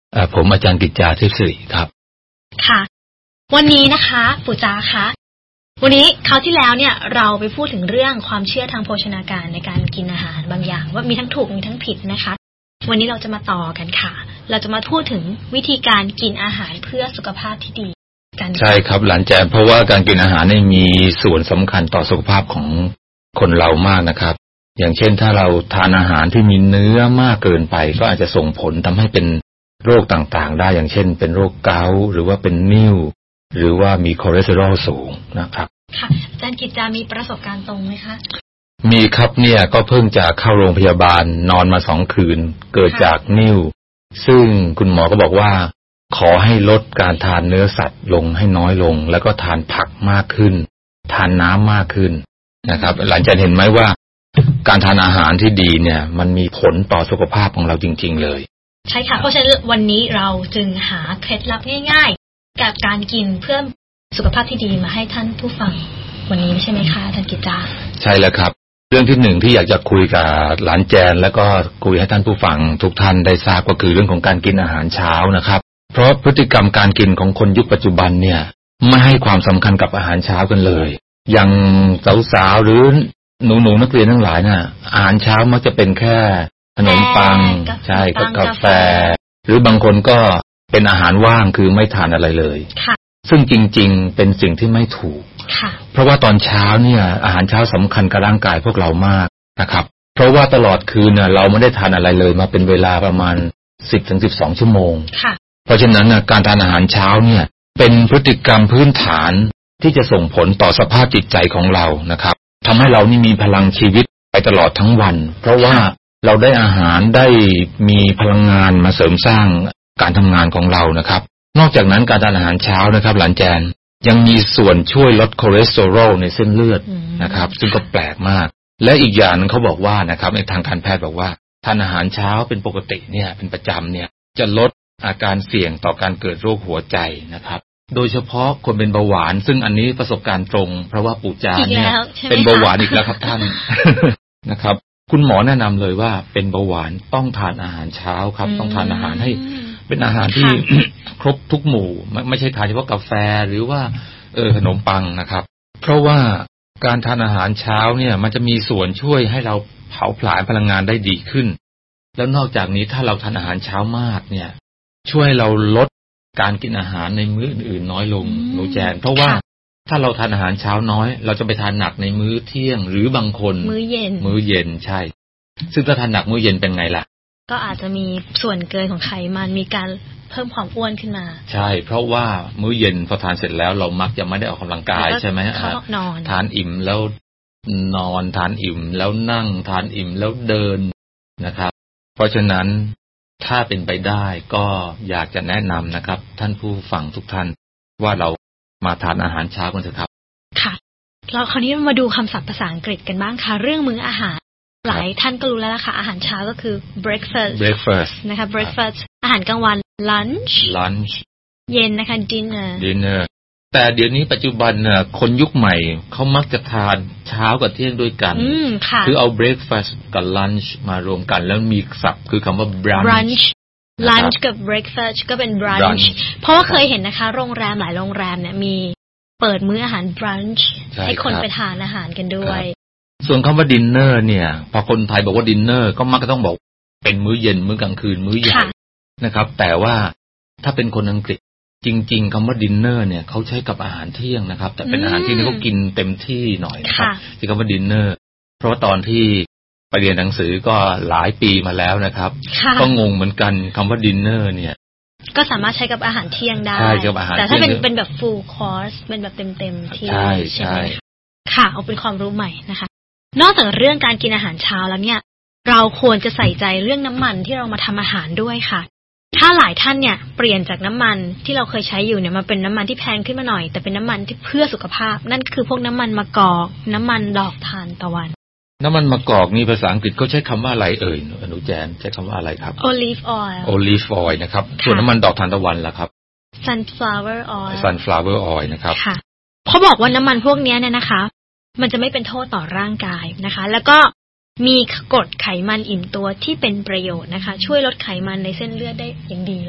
ผมอาจารย์กิจจาทิพย์สิริครับค่ะวันนี้นะคะปู่จาคะวันนี้คราวที่แล้วเนี่ยเราไปพูดถึงเรื่องความเชื่อทางโภชนาการในการกินอาหารบางอย่างว่ามีทั้งถูกมีทั้งผิดนะคะวันนี้เราจะมาต่อกันค่ะเราจะมาพูดถึงวิธีการกินอาหารเพื่อสุขภาพที่ดีกันใช่ครับหลานแจมเพราะว่าการกินอาหารนี่มีส่วนสำคัญต่อสุขภาพของคนเรามากนะครับอย่างเช่นถ้าเราทานอาหารที่มีเนื้อมากเกินไปก็อาจจะส่งผลทำให้เป็นโรคต่างๆได้อย่างเช่นเป็นโรคเกาต์หรือว่าเป็นนิ่วหรือว่ามีคอเลสเตอรอลสูงนะครับค่ะอาจารย์กิจจามีประสบการณ์ตรงไหมคะมีครับเนี่ยก็เพิ่งจะเข้าโรงพยาบาลนอนมาสองคืนเกิดจากนิ่วซึ่งคุณหมอก็บอกว่าขอให้ลดการทานเนื้อสัตว์ลงให้น้อยลงแล้วก็ทานผักมากขึ้นทานน้ำมากขึ้นนะครับหลังจากเห็นไหมว่าการทานอาหารที่ดีเนี่ยมันมีผลต่อสุขภาพของเราจริงๆเลยใช่ค่ะเพราะฉะนั้นวันนี้เราจึงหาเคล็ดลับง่ายๆกับการกินเพื่อสุขภาพที่ดีมาให้ท่านผู้ฟังวันนี้ใช่ไหมคะท่านกิจจาใช่แล้วครับเรื่องที่หนึ่งที่อยากจะคุยกับหลานแจนแล้วก็คุยให้ท่านผู้ฟังทุกท่านได้ทราบก็คือเรื่องของการกินอาหารเช้านะครับเพราะพฤติกรรมการกินของคนยุคปัจจุบันเนี่ยไม่ให้ความสำคัญกับอาหารเช้ากันเลยอย่างสาวๆหรือหนูๆนักเรียนทั้งหลายน่ะอาหารเช้ามักจะเป็นแค่ขนมปังใช่กับกาแฟหรือบางคนก็เป็นอาหารว่างคือไม่ทานอะไรเลยซึ่งจริงๆเป็นสิ่งที่ไม่ถูกเพราะว่าตอนเช้าเนี่ยอาหารเช้าสำคัญกับร่างกายพวกเรามากนะครับเพราะว่าตลอดคืนเนี่ยเราไม่ได้ทานอะไรเลยมาเป็นเวลาประมาณ สิบถึงสิบสอง ชั่วโมงเพราะฉะนั้นการทานอาหารเช้าเนี่ยเป็นพฤติกรรมพื้นฐานที่จะส่งผลต่อสภาพจิตใจของเรานะครับทำให้เรานี่มีพลังชีวิตไปตลอดทั้งวันเพราะว่าเราได้อาหารได้มีพลังงานมาเสริมสร้างการทำงานของเรานะครับนอกจากนั้นการทานอาหารเช้านะครับหลานแจนยังมีส่วนช่วยลดคอเลสเตอรอลในเส้นเลือดนะครับซึ่งก็แปลกมากและอีกอย่างนึงเขาบอกว่านะครับในทางการแพทย์บอกว่าทานอาหารเช้าเป็นปกติเนี่ยเป็นประจำเนี่ยจะลดอาการเสี่ยงต่อการเกิดโรคหัวใจนะครับโดยเฉพาะคนเป็นเบาหวานซึ่งอันนี้ประสบการณ์ตรงเพราะว่าปู่จาเนี่ยเป็นเบาหวานอีกแล้วครับท่านนะครับคุณหมอแนะนำเลยว่าเป็นเบาหวานต้องทานอาหารเช้าครับต้องทานอาหารให้เป็นอาหารที่ครบทุกหมู่ไม่ไม่ใช่ทานเฉพาะกาแฟหรือว่าเออขนมปังนะครับเพราะว่าการทานอาหารเช้าเนี่ยมันจะมีส่วนช่วยให้เราเผาผลาญพลังงานได้ดีขึ้นแล้วนอกจากนี้ถ้าเราทานอาหารเช้ามากเนี่ยช่วยเราลดการกินอาหารในมื้ออื่นๆน้อยลงหนูแจนเพราะว่าถ้าเราทานอาหารเช้าน้อยเราจะไปทานหนักในมื้อเที่ยงหรือบางคนมื้อเย็นมื้อเย็นใช่ซึ่งถ้าทานหนักมื้อเย็นเป็นไงล่ะก็อาจจะมีส่วนเกินของไขมันมีการเพิ่มความอ้วนขึ้นมาใช่เพราะว่ามื้อเย็นพอทานเสร็จแล้วเรามักจะไม่ได้ออกกำลังกายใช่ไหมทานอิ่มแล้วนอนทานอิ่มแล้วนั่งทานอิ่มแล้วเดินนะครับเพราะฉะนั้นถ้าเป็นไปได้ก็อยากจะแนะนำนะครับท่านผู้ฟังทุกท่านว่าเรามาทานอาหารเช้ากันเถอะครับค่ะเราคราวนี้มาดูคำศัพท์ภาษาอังกฤษกันบ้างค่ะเรื่องมื้ออาหารหลายท่านก็รู้แล้วล่ะค่ะอาหารเช้าก็คือ breakfast breakfast นะคะ breakfast อาหารกลางวัน lunch lunch เย็นนะคะ dinner dinner แต่เดี๋ยวนี้ปัจจุบันน่ะคนยุคใหม่เขามักจะทานเช้ากับเที่ยงด้วยกันคือเอา breakfast กับ lunch มารวมกันแล้วมีศัพท์คือคำว่า brunch lunch กับ breakfast ก็เป็น brunch เพราะว่าเคยเห็นนะคะโรงแรมหลายโรงแรมเนี่ยมีเปิดมื้ออาหาร brunch ให้คนไปทานอาหารกันด้วยส่วนคำว่า dinner เนี่ยพอคนไทยบอกว่า dinner ก็มักจะต้องบอกเป็นมื้อเย็นมื้อกลางคืนมื้อใหญ่นะครับแต่ว่าถ้าเป็นคนอังกฤษจริงๆคำว่า dinner เนี่ยเขาใช้กับอาหารเที่ยงนะครับแต่เป็นอาหารที่นี่เขากินเต็มที่หน่อยนะครับที่คำว่า dinner เพราะว่าตอนที่ไปเรียนหนังสือก็หลายปีมาแล้วนะครับก็งงเหมือนกันคำว่า dinner เนี่ยก็สามารถใช้กับอาหารเที่ยงได้แต่ถ้าเป็นเป็นแบบ full course เป็นแบบเต็มๆที่ใช่ไหมค่ะเอาเป็นความรู้ใหม่นะคะนอกจากเรื่องการกินอาหารเช้าแล้วเนี่ยเราควรจะใส่ใจเรื่องน้ำมันที่เรามาทำอาหารด้วยค่ะถ้าหลายท่านเนี่ยเปลี่ยนจากน้ำมันที่เราเคยใช้อยู่เนี่ยมาเป็นน้ำมันที่แพงขึ้นมาหน่อยแต่เป็นน้ำมันที่เพื่อสุขภาพนั่นคือพวกน้ำมันมะกอกน้ำมันดอกทานตะวันน้ำมันมะกอกนี่ภาษาอังกฤษเขาใช้คำว่าอะไรเอ่ยอนุแจนใช้คำว่าอะไรครับ olive oil olive oil นะครับส่วนน้ำมันดอกทานตะวันล่ะครับ sunflower oil sunflower oil นะครับค่ะเขาบอกว่าน้ำมันพวกนี้เนี่ยนะคะมันจะไม่เป็นโทษต่อร่างกายนะคะแล้วก็มีกรดไขมันอิ่มตัวที่เป็นประโยชน์นะคะช่วยลดไขมันในเส้นเลือดได้อย่างดีเลย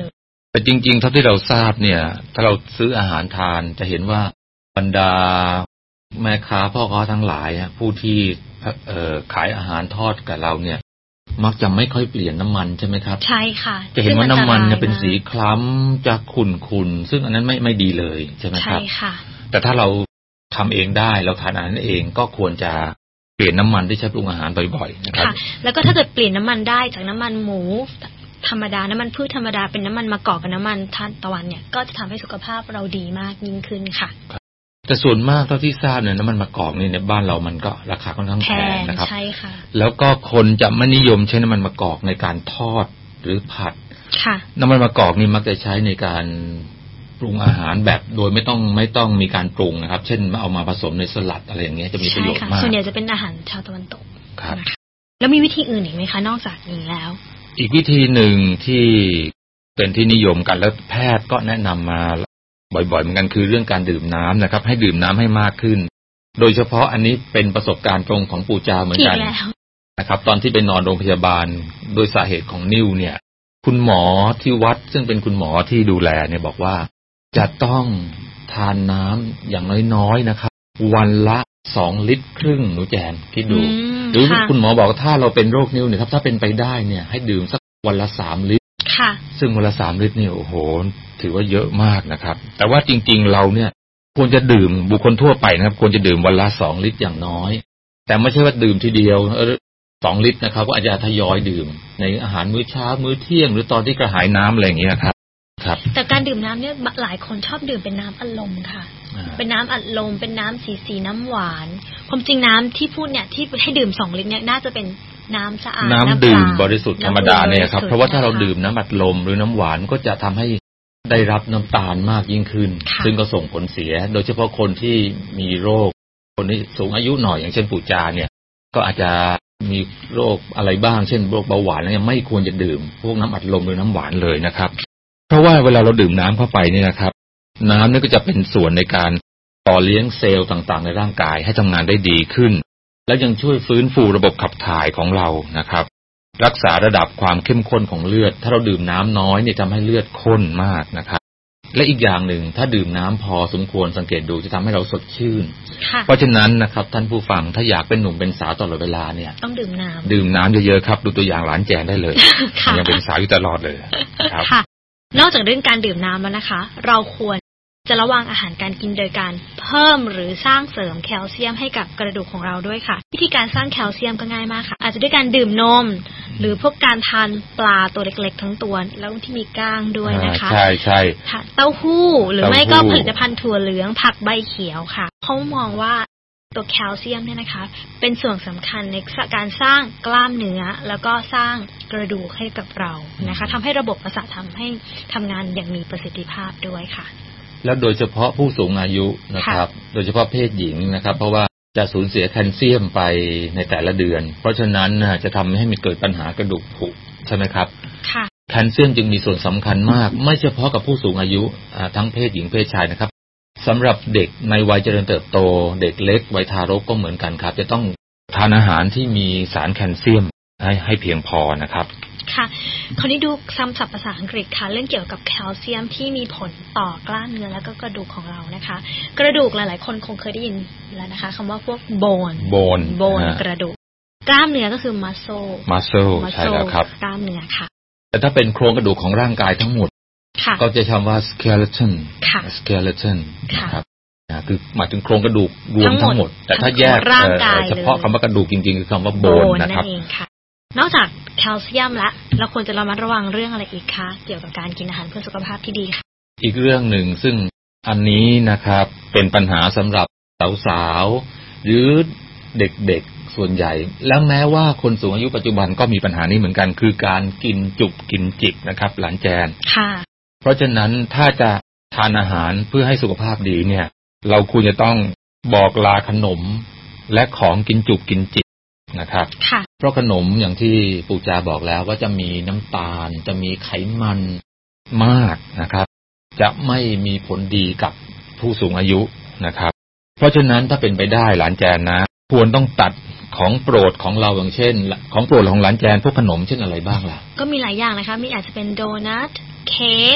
แต่จริงๆเท่าที่เราทราบเนี่ยถ้าเราซื้ออาหารทานจะเห็นว่าบรรดาแม่ค้าพ่อค้าทั้งหลายผู้ที่เอ่อขายอาหารทอดกับเราเนี่ยมักจะไม่ค่อยเปลี่ยนน้ำมันใช่ไหมครับใช่ค่ะจะเห็นว่าน้ำมันเนี่ยเป็นสีคล้ำจะขุ่นๆซึ่งอันนั้นไม่ไม่ดีเลยใช่ไหมครับใช่ค่ะแต่ถ้าเราทำเองได้เราทานอาหารเองก็ควรจะเปลี่ยนน้ำมันที่ใช้ปรุงอาหารบ่อยๆนะครับค่ะแล้วก็ถ้าเกิดเปลี่ยนน้ำมันได้จากน้ำมันหมูธรรมดาน้ำมันพืชธรรมดาเป็นน้ำมันมะกอกกับน้ำมันทานตะวันเนี่ยก็จะทำให้สุขภาพเราดีมากยิ่งขึ้นค่ะแต่ส่วนมากเท่าที่ทราบเนี่ยน้ำมันมะกอกนี่ในบ้านเรามันก็ราคาค่อนข้างแพงนะครับใช่ค่ะแล้วก็คนจะไม่นิยมใช้น้ำมันมะกอกในการทอดหรือผัดค่ะน้ำมันมะกอกนี่มักจะใช้ในการปรุงอาหารแบบโดยไม่ต้องไม่ต้องมีการปรุงนะครับเช่นเอามาผสมในสลัดอะไรอย่างเงี้ยจะมีประโยชน์มากส่วนใหญ่จะเป็นอาหารชาวตะวันตกครับแล้วมีวิธีอื่นอีกไหมคะนอกจากนี้แล้วอีกวิธีหนึ่งที่เป็นที่นิยมกันแล้วแพทย์ก็แนะนำมาบ่อยๆเหมือนกันคือเรื่องการดื่มน้ำนะครับให้ดื่มน้ำให้มากขึ้นโดยเฉพาะอันนี้เป็นประสบการณ์ตรงของปู่จาเหมือนกันนะครับตอนที่ไปนอนโรงพยาบาลโดยสาเหตุของนิ่วเนี่ยคุณหมอที่วัดซึ่งเป็นคุณหมอที่ดูแลเนี่ยบอกว่าจะต้องทานน้ำอย่างน้อยๆนะครับวันละสองลิตรครึ่งหนูแจนคิดดูหรือคุณหมอบอกถ้าเราเป็นโรคนิ่วเนี่ยครับถ้าเป็นไปได้เนี่ยให้ดื่มสักวันละสามลิตรค่ะซึ่งวันละสามลิตรเนี่ยโอ้โหถือว่าเยอะมากนะครับแต่ว่าจริงๆเราเนี่ยควรจะดื่มบุคคลทั่วไปนะครับควรจะดื่มวันละสองลิตรอย่างน้อยแต่ไม่ใช่ว่าดื่มทีเดียวเออสองลิตรนะครับก็อาจจะทยอยดื่มในอาหารมื้อเช้ามื้อเที่ยงหรือตอนที่กระหายน้ำอะไรอย่างเงี้ยครับครับแต่การดื่มน้ำเนี่ยหลายคนชอบดื่มเป็นน้ำอัดลมค่ะเป็นน้ำอัดลมเป็นน้ำสีสีน้ำหวานความจริงน้ำที่พูดเนี่ยที่ให้ดื่มสองลิตรเนี่ยน่าจะเป็นน้ำสะอาดน้ำดื่มบริสุทธิ์ธรรมดาเนี่ยครับเพราะว่าถ้าเราดื่มน้ำอัดลมหรือน้ำหวานก็จะทำให้ได้รับน้ำตาลมากยิ่งขึ้นซึ่งก็ส่งผลเสียโดยเฉพาะคนที่มีโรคคนที่สูงอายุหน่อยอย่างเช่นปู่จาเนี่ยก็อาจจะมีโรคอะไรบ้างเช่นโรคเบาหวานอะไรไม่ควรจะดื่มพวกน้ำอัดลมหรือน้ำหวานเลยนะครับเพราะว่าเวลาเราดื่มน้ำเข้าไปเนี่ยนะครับน้ำนี่ก็จะเป็นส่วนในการต่อเลี้ยงเซลล์ต่างๆในร่างกายให้ทำงานได้ดีขึ้นและยังช่วยฟื้นฟูระบบขับถ่ายของเรานะครับรักษาระดับความเข้มข้นของเลือดถ้าเราดื่มน้ำน้อยเนี่ยทำให้เลือดข้นมากนะครับและอีกอย่างหนึ่งถ้าดื่มน้ำพอสมควรสังเกตดูจะทำให้เราสดชื่นเพราะฉะนั้นนะครับท่านผู้ฟังถ้าอยากเป็นหนุ่มเป็นสาวตลอดเวลาเนี่ยต้องดื่มน้ำดื่มน้ำเยอะๆครับดูตัวอย่างหลานแจนได้เลยยังเป็นสาวอยู่ตลอดเลยครับนอกจากเรื่องการดื่มน้ำแล้วนะคะเราควรจะระวังอาหารการกินโดยการเพิ่มหรือสร้างเสริมแคลเซียมให้กับกระดูกของเราด้วยค่ะวิธีการสร้างแคลเซียมก็ง่ายมากค่ะอาจจะด้วยการดื่มนมหรือพวกการทานปลาตัวเล็กๆทั้งตัวแล้วที่มีก้างด้วยนะคะใช่ใช่เต้าหู้หรือไม่ก็ผลิตภัณฑ์ถั่วเหลืองผักใบเขียวค่ะเขามองว่าตัวแคลเซียมเนี่ยนะคะเป็นส่วนสำคัญในการสร้างกล้ามเนื้อแล้วก็สร้างกระดูกให้กับเรานะคะทำให้ระบบประสาททำให้ทำงานอย่างมีประสิทธิภาพด้วยค่ะแล้วโดยเฉพาะผู้สูงอายุนะครับโดยเฉพาะเพศหญิงนะครับเพราะว่าจะสูญเสียแคลเซียมไปในแต่ละเดือนเพราะฉะนั้นจะทำให้มีเกิดปัญหากระดูกผุใช่ไหมครับค่ะแคลเซียมจึงมีส่วนสำคัญมากไม่เฉพาะกับผู้สูงอายุทั้งเพศหญิงเพศชายนะครับสำหรับเด็กในวัยเจริญเติบโตเด็กเล็กวัยทารกก็เหมือนกันครับจะต้องทานอาหารที่มีสารแคลเซียมให้ให้เพียงพอนะครับค่ะคราวนี้ดูคำศัพท์ภาษาอังกฤษค่ะเรื่องเกี่ยวกับแคลเซียมที่มีผลต่อกล้ามเนื้อแล้วก็กระดูกของเรานะคะกระดูกหลายๆคนคงเคยได้ยินแล้วนะคะคำว่าพวกโบนโบนโบนกระดูกกล้ามเนื้อก็คือ muscle muscle ใช่แล้วครับกล้ามเนื้อค่ะแต่ถ้าเป็นโครงกระดูกของร่างกายทั้งหมดก็จะคำว่า skeleton skeleton นะครับคือหมายถึงโครงกระดูกรวมทั้งหมดแต่ถ้าแยกเฉพาะคำว่ากระดูกจริงๆคือคำว่าโบนนะครับนอกจากแคลเซียมละเราควรจะระมัดระวังเรื่องอะไรอีกคะเกี่ยวกับการกินอาหารเพื่อสุขภาพที่ดีค่ะอีกเรื่องหนึ่งซึ่งอันนี้นะครับเป็นปัญหาสำหรับสาวๆหรือเด็กๆส่วนใหญ่แล้วแม้ว่าคนสูงอายุปัจจุบันก็มีปัญหานี้เหมือนกันคือการกินจุกกินจิกนะครับหลานแจนค่ะเพราะฉะนั้นถ้าจะทานอาหารเพื่อให้สุขภาพดีเนี่ยเราควรจะต้องบอกลาขนมและของกินจุกกินจิกนะครับเพราะขนมอย่างที่ปู่จาบอกแล้วว่าจะมีน้ำตาลจะมีไขมันมากนะครับจะไม่มีผลดีกับผู้สูงอายุนะครับเพราะฉะนั้นถ้าเป็นไปได้หลานแจนนะควรต้องตัดของโปรดของเราอย่างเช่นของโปรดของหลานแจนพวกขนมเช่นอะไรบ้างล่ะก็มีหลายอย่างนะคะมีอาจจะเป็นโดนัทเค้ก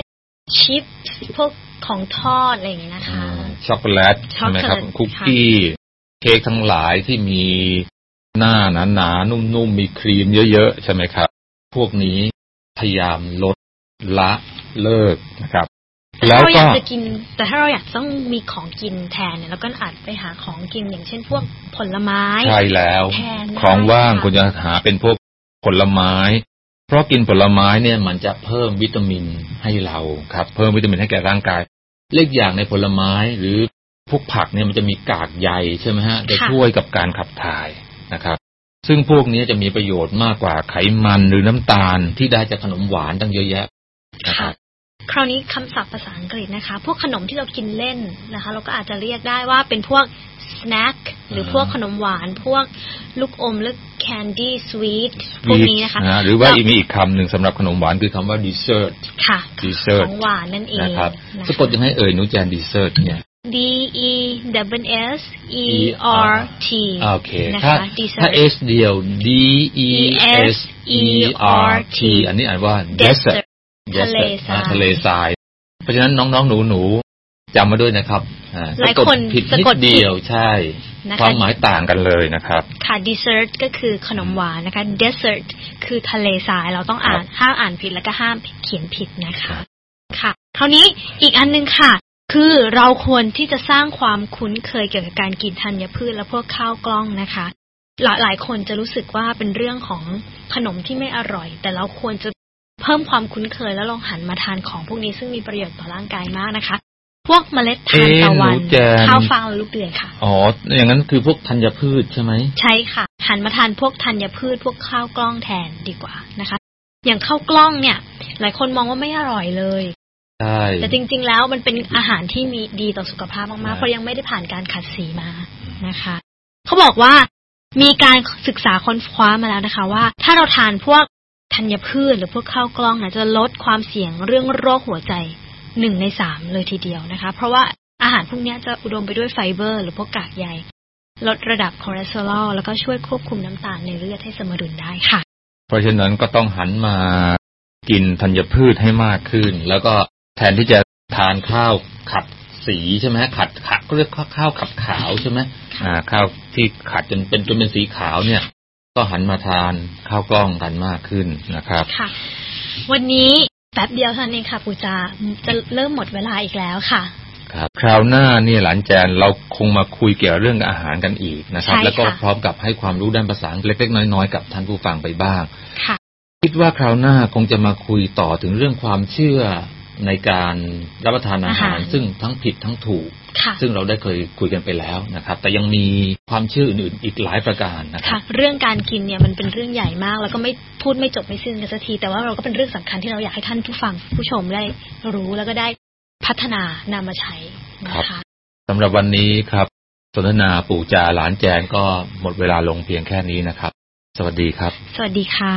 ชิปพวกของทอดอะไรอย่างเงี้ยนะคะช็อกโกแลตใช่ไหมครับคุกกี้เค้กทั้งหลายที่มีหน้าหนาๆนุ่มๆมีครีมเยอะๆใช่ไหมครับพวกนี้พยายามลดละเลิกนะครับแล้วก็ถ้าเราอยากจะกินแต่ถ้าเราอยากต้องมีของกินแทนเนี่ยเราก็อาจไปหาของกินอย่างเช่นพวกผลไม้ใช่แล้วของว่างคุณจะหาเป็นพวกผลไม้เพราะกินผลไม้เนี่ยมันจะเพิ่มวิตามินให้เราครับเพิ่มวิตามินให้แก่ร่างกายเล็กอย่างในผลไม้หรือพวกผักเนี่ยมันจะมีกากใยใช่ไหมฮะจะช่วยกับการขับถ่ายนะครับซึ่งพวกนี้จะมีประโยชน์มากกว่าไขมันหรือน้ำตาลที่ได้จากขนมหวานตั้งเยอะแยะนะครับคราวนี้คำศัพท์ภาษาอังกฤษนะคะพวกขนมที่เรากินเล่นนะคะเราก็อาจจะเรียกได้ว่าเป็นพวกสแน็คหรือพวกขนมหวานพวกลูกอมหรือแคนดี้สวีทพวกนี้นะคะหรือว่าอีกมีอีกคำหนึ่งสำหรับขนมหวานคือคำว่าดีเซอร์ตค่ะดีเซอร์ตของหวานนั่นเองนะครับสะกดยังไงเอ่ยนุแจนดีเซอร์ตเนี่ย D E W S E R T โอเคถ้าถ้า S เดียว D E S E R T อันนี้อ่านว่า desert ทะเลทรายทะเลทรายเพราะฉะนั้นน้องๆหนูๆจำมาด้วยนะครับหลายคนผิดนิดเดียวใช่ความหมายต่างกันเลยนะครับค่ะ dessert ก็คือขนมหวานนะคะ desert คือทะเลทรายเราต้องอ่านห้ามอ่านผิดแล้วก็ห้ามเขียนผิดนะคะค่ะคราวนี้อีกอันนึงค่ะคือเราควรที่จะสร้างความคุ้นเคยเกี่ยวกับการกินธัญพืชและพวกข้าวกล้องนะคะหลายหลายคนจะรู้สึกว่าเป็นเรื่องของขนมที่ไม่อร่อยแต่เราควรจะเพิ่มความคุ้นเคยแล้วลองหันมาทานของพวกนี้ซึ่งมีประโยชน์ต่อร่างกายมากนะคะพวกเมล็ดทานตะวันข้าวฟางและลูกเดือยค่ะอ๋ออย่างนั้นคือพวกธัญพืชใช่ไหมใช่ค่ะหันมาทานพวกธัญพืชพวกข้าวกล้องแทนดีกว่านะคะอย่างข้าวกล้องเนี่ยหลายคนมองว่าไม่อร่อยเลยใช่แต่จริงๆแล้วมันเป็นอาหารที่มีดีต่อสุขภาพมากๆเพราะยังไม่ได้ผ่านการขัดสีมานะคะเขาบอกว่ามีการศึกษาค้นคว้ามาแล้วนะคะว่าถ้าเราทานพวกธัญพืชหรือพวกข้าวกล้องนะจะลดความเสี่ยงเรื่องโรคหัวใจหนึ่งในสามเลยทีเดียวนะคะเพราะว่าอาหารพวกนี้จะอุดมไปด้วยไฟเบอร์หรือพวกกากใยลดระดับคอเลสเตอรอลแล้วก็ช่วยควบคุมน้ำตาลในเลือดให้สมดุลได้ค่ะเพราะฉะนั้นก็ต้องหันมากินธัญพืชให้มากขึ้นแล้วก็แทนที่จะทานข้าวขัดสีใช่ไหมขัดขัดก็เรียกข้าวขัดขาวใช่ไหมอ่าข้าวที่ขัดจนเป็นจนเป็นสีขาวเนี่ยก็หันมาทานข้าวกล้องกันมากขึ้นนะครับค่ะวันนี้แป๊บเดียวเท่านั้นเองค่ะปู่จาจะเริ่มหมดเวลาอีกแล้วค่ะครับคราวหน้านี่หลานแจนเราคงมาคุยเกี่ยวเรื่องอาหารกันอีกนะครับแล้วก็พร้อมกับให้ความรู้ด้านภาษาเล็กๆน้อยๆกับท่านผู้ฟังไปบ้างค่ะคิดว่าคราวหน้าคงจะมาคุยต่อถึงเรื่องความเชื่อในการรับประทานอาหารซึ่งทั้งผิดทั้งถูกซึ่งเราได้เคยคุยกันไปแล้วนะครับแต่ยังมีความเชื่ออื่นๆอีกหลายประการนะครับเรื่องการกินเนี่ยมันเป็นเรื่องใหญ่มากแล้วก็ไม่พูดไม่จบไม่สิ้นกันสักทีแต่ว่าเราก็เป็นเรื่องสำคัญที่เราอยากให้ท่านผู้ฟังผู้ชมได้รู้แล้วก็ได้พัฒนานำมาใช้นะคะสำหรับวันนี้ครับสนทนาปู่จาหลานแจงก็หมดเวลาลงเพียงแค่นี้นะครับสวัสดีครับสวัสดีค่ะ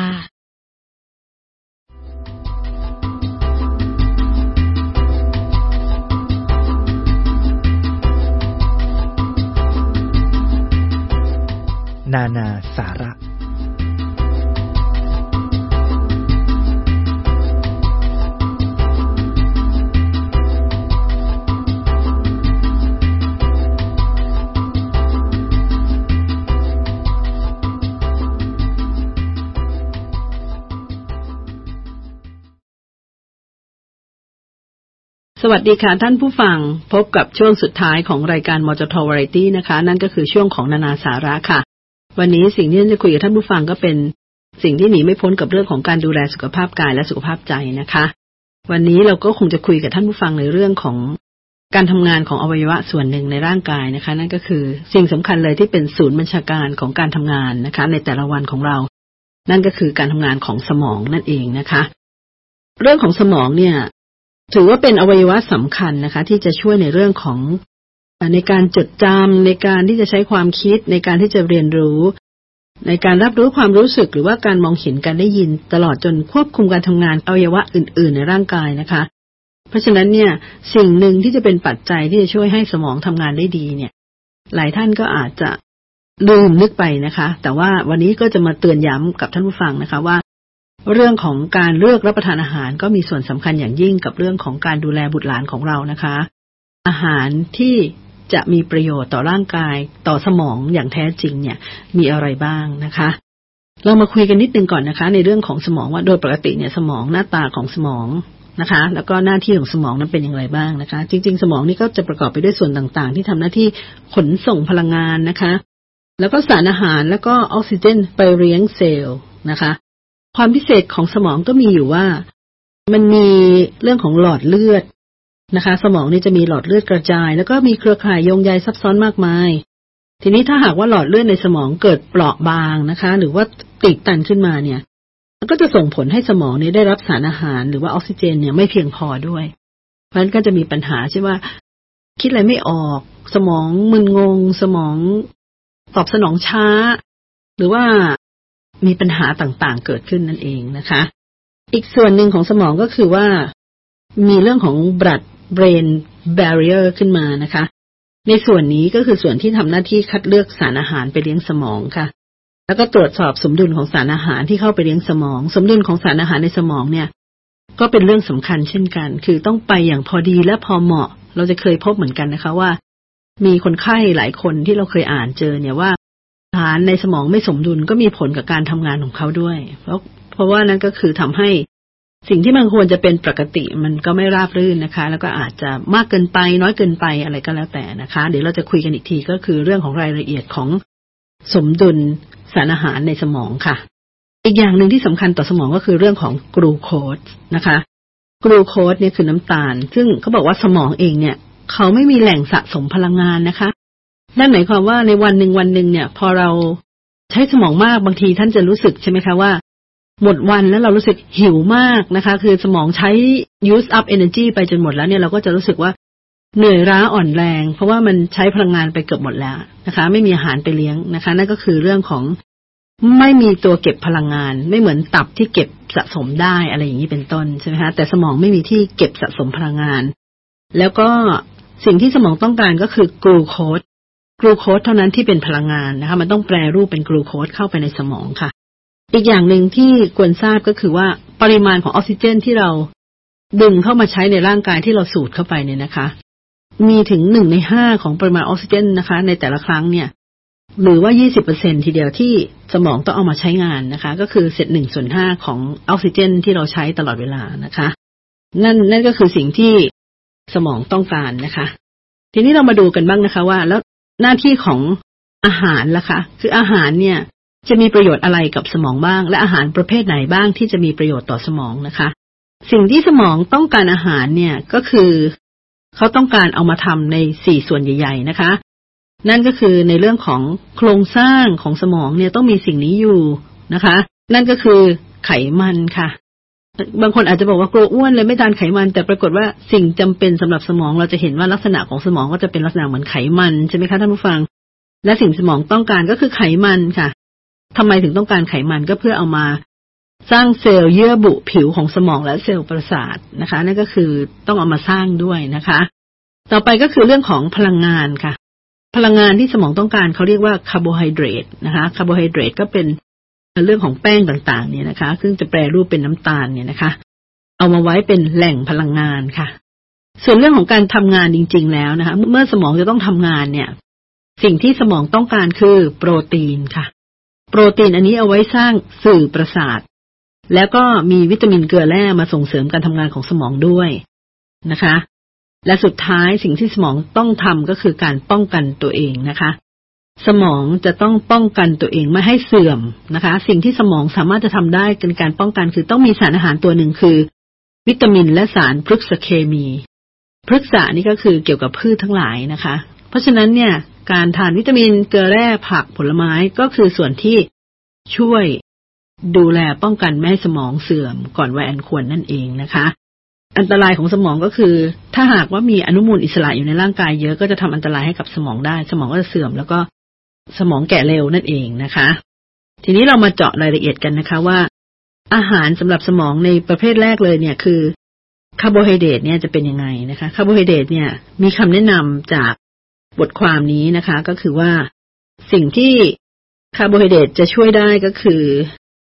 นานาสาระสวัสดีค่ะท่านผู้ฟังพบกับช่วงสุดท้ายของรายการมจท Variety นะคะนั่นก็คือช่วงของนานาสาระค่ะวันนี้สิ่งที่จะคุยกับท่านผู้ฟังก็เป็นสิ่งที่หนีไม่พ้นกับเรื่องของการดูแลสุขภาพกายและสุขภาพใจนะคะวันนี้เราก็คงจะคุยกับท่านผู้ฟังในเรื่องของการทำงานของอวัยวะส่วนหนึ่งในร่างกายนะคะนั่นก็คือสิ่งสำคัญเลยที่เป็นศูนย์บัญชาการของการทำงานนะคะในแต่ละวันของเรานั่นก็คือการทำงานของสมองนั่นเองนะคะเรื่องของสมองเนี่ยถือว่าเป็นอวัยวะสำคัญนะคะที่จะช่วยในเรื่องของในการจดจำในการที่จะใช้ความคิดในการที่จะเรียนรู้ในการรับรู้ความรู้สึกหรือว่าการมองเห็นการได้ยินตลอดจนควบคุมการทำงานอวัยวะอื่นๆในร่างกายนะคะเพราะฉะนั้นเนี่ยสิ่งหนึ่งที่จะเป็นปัจจัยที่จะช่วยให้สมองทำงานได้ดีเนี่ยหลายท่านก็อาจจะลืมนึกไปนะคะแต่ว่าวันนี้ก็จะมาเตือนย้ำกับท่านผู้ฟังนะคะว่าเรื่องของการเลือกรับประทานอาหารก็มีส่วนสำคัญอย่างยิ่งกับเรื่องของการดูแลบุตรหลานของเรานะคะอาหารที่จะมีประโยชน์ต่อร่างกายต่อสมองอย่างแท้จริงเนี่ยมีอะไรบ้างนะคะเรามาคุยกันนิดนึงก่อนนะคะในเรื่องของสมองว่าโดยปกติเนี่ยสมองหน้าตาของสมองนะคะแล้วก็หน้าที่ของสมองนั้นเป็นอย่างไรบ้างนะคะจริงๆสมองนี่ก็จะประกอบไปด้วยส่วนต่างๆที่ทำหน้าที่ขนส่งพลังงานนะคะแล้วก็สารอาหารแล้วก็ออกซิเจนไปเลี้ยงเซลล์นะคะความพิเศษของสมองก็มีอยู่ว่ามันมีเรื่องของหลอดเลือดนะคะสมองนี่จะมีหลอดเลือดกระจายแล้วก็มีเครือข่ายโยงใยซับซ้อนมากมายทีนี้ถ้าหากว่าหลอดเลือดในสมองเกิดเปราะบางนะคะหรือว่าตีบตันขึ้นมาเนี่ยมันก็จะส่งผลให้สมองนี้ได้รับสารอาหารหรือว่าออกซิเจนเนี่ยไม่เพียงพอด้วยเพราะฉะนั้นก็จะมีปัญหาใช่ว่าคิดอะไรไม่ออกสมองมึนงงสมองตอบสนองช้าหรือว่ามีปัญหาต่างๆเกิดขึ้นนั่นเองนะคะอีกส่วนหนึ่งของสมองก็คือว่ามีเรื่องของ blood brain barrier ขึ้นมานะคะในส่วนนี้ก็คือส่วนที่ทำหน้าที่คัดเลือกสารอาหารไปเลี้ยงสมองค่ะแล้วก็ตรวจสอบสมดุลของสารอาหารที่เข้าไปเลี้ยงสมองสมดุลของสารอาหารในสมองเนี่ยก็เป็นเรื่องสำคัญเช่นกันคือต้องไปอย่างพอดีและพอเหมาะเราจะเคยพบเหมือนกันนะคะว่ามีคนไข้หลายคนที่เราเคยอ่านเจอเนี่ยว่าอาหารในสมองไม่สมดุลก็มีผลกับการทำงานของเขาด้วยเพราะเพราะว่านั่นก็คือทำให้สิ่งที่มันควรจะเป็นปกติมันก็ไม่ราบรื่นนะคะแล้วก็อาจจะมากเกินไปน้อยเกินไปอะไรก็แล้วแต่นะคะเดี๋ยวเราจะคุยกันอีกทีก็คือเรื่องของรายละเอียดของสมดุลสารอาหารในสมองค่ะอีกอย่างหนึ่งที่สำคัญต่อสมองก็คือเรื่องของกลูโคสนะคะกลูโคสเนี่ยคือน้ำตาลซึ่งเขาบอกว่าสมองเองเนี่ยเขาไม่มีแหล่งสะสมพลังงานนะคะนั่นหมายความว่าในวันหนึ่งวันหนึ่งเนี่ยพอเราใช้สมองมากบางทีท่านจะรู้สึกใช่ไหมคะว่าหมดวันแล้วเรารู้สึกหิวมากนะคะคือสมองใช้ use up energy ไปจนหมดแล้วเนี่ยเราก็จะรู้สึกว่าเหนื่อยล้าอ่อนแรงเพราะว่ามันใช้พลังงานไปเกือบหมดแล้วนะคะไม่มีอาหารไปเลี้ยงนะคะนั่นก็คือเรื่องของไม่มีตัวเก็บพลังงานไม่เหมือนตับที่เก็บสะสมได้อะไรอย่างนี้เป็นต้นใช่ไหมคะแต่สมองไม่มีที่เก็บสะสมพลังงานแล้วก็สิ่งที่สมองต้องการก็คือกลูโคสกลูโคสเท่านั้นที่เป็นพลังงานนะคะมันต้องแปรรูปเป็นกลูโคสเข้าไปในสมองค่ะอีกอย่างหนึ่งที่ควรทราบก็คือว่าปริมาณของออกซิเจนที่เราดึงเข้ามาใช้ในร่างกายที่เราสูดเข้าไปเนี่ยนะคะมีถึงหนึ่งในห้าของปริมาณออกซิเจนนะคะในแต่ละครั้งเนี่ยหรือว่า ยี่สิบเปอร์เซ็นต์ ทีเดียวที่สมองต้องเอามาใช้งานนะคะก็คือเศษหนึ่งส่วนห้าของออกซิเจนที่เราใช้ตลอดเวลานะคะนั่นนั่นก็คือสิ่งที่สมองต้องการนะคะทีนี้เรามาดูกันบ้างนะคะว่าแล้วหน้าที่ของอาหารล่ะคะคืออาหารเนี่ยจะมีประโยชน์อะไรกับสมองบ้างและอาหารประเภทไหนบ้างที่จะมีประโยชน์ต่อสมองนะคะสิ่งที่สมองต้องการอาหารเนี่ยก็คือเขาต้องการเอามาทำในสี่ส่วนใหญ่ๆนะคะนั่นก็คือในเรื่องของโครงสร้างของสมองเนี่ยต้องมีสิ่งนี้อยู่นะคะนั่นก็คือไขมันค่ะบางคนอาจจะบอกว่ากลัวอ้วนเลยไม่ทานไขมันแต่ปรากฏว่าสิ่งจำเป็นสำหรับสมองเราจะเห็นว่าลักษณะของสมองก็จะเป็นลักษณะเหมือนไขมันใช่ไหมคะท่านผู้ฟังและสิ่งสมองต้องการก็คือไขมันค่ะทำไมถึงต้องการไขมันก็เพื่อเอามาสร้างเซลล์เยื่อบุผิวของสมองและเซลล์ประสาทนะคะนั่นก็คือต้องเอามาสร้างด้วยนะคะต่อไปก็คือเรื่องของพลังงานค่ะพลังงานที่สมองต้องการเขาเรียกว่าคาร์โบไฮเดรตนะคะคาร์โบไฮเดรตก็เป็นเรื่องของแป้งต่างๆเนี่ยนะคะซึ่งจะแปรรูปเป็นน้ำตาลเนี่ยนะคะเอามาไว้เป็นแหล่งพลังงานค่ะส่วนเรื่องของการทำงานจริงๆแล้วนะคะเมื่อสมองจะต้องทำงานเนี่ยสิ่งที่สมองต้องการคือโปรตีนค่ะโปรตีนอันนี้เอาไว้สร้างสื่อประสาทแล้วก็มีวิตามินเกลือแร่มาส่งเสริมการทำงานของสมองด้วยนะคะและสุดท้ายสิ่งที่สมองต้องทำก็คือการป้องกันตัวเองนะคะสมองจะต้องป้องกันตัวเองไม่ให้เสื่อมนะคะสิ่งที่สมองสามารถจะทำได้ในการป้องกันคือต้องมีสารอาหารตัวหนึ่งคือวิตามินและสารพฤกษเคมีพฤกษะนี่ก็คือเกี่ยวกับพืชทั้งหลายนะคะเพราะฉะนั้นเนี่ยการทานวิตามินเกลือแร่ผักผลไม้ก็คือส่วนที่ช่วยดูแลป้องกันไม่ให้สมองเสื่อมก่อนวัยอันควรนั่นเองนะคะอันตรายของสมองก็คือถ้าหากว่ามีอนุมูลอิสระอยู่ในร่างกายเยอะก็จะทำอันตรายให้กับสมองได้สมองก็จะเสื่อมแล้วก็สมองแก่เร็วนั่นเองนะคะทีนี้เรามาเจาะรายละเอียดกันนะคะว่าอาหารสำหรับสมองในประเภทแรกเลยเนี่ยคือคาร์โบไฮเดรตเนี่ยจะเป็นยังไงนะคะคาร์โบไฮเดรตเนี่ยมีคำแนะนำจากบทความนี้นะคะก็คือว่าสิ่งที่คาร์โบไฮเดรตจะช่วยได้ก็คือ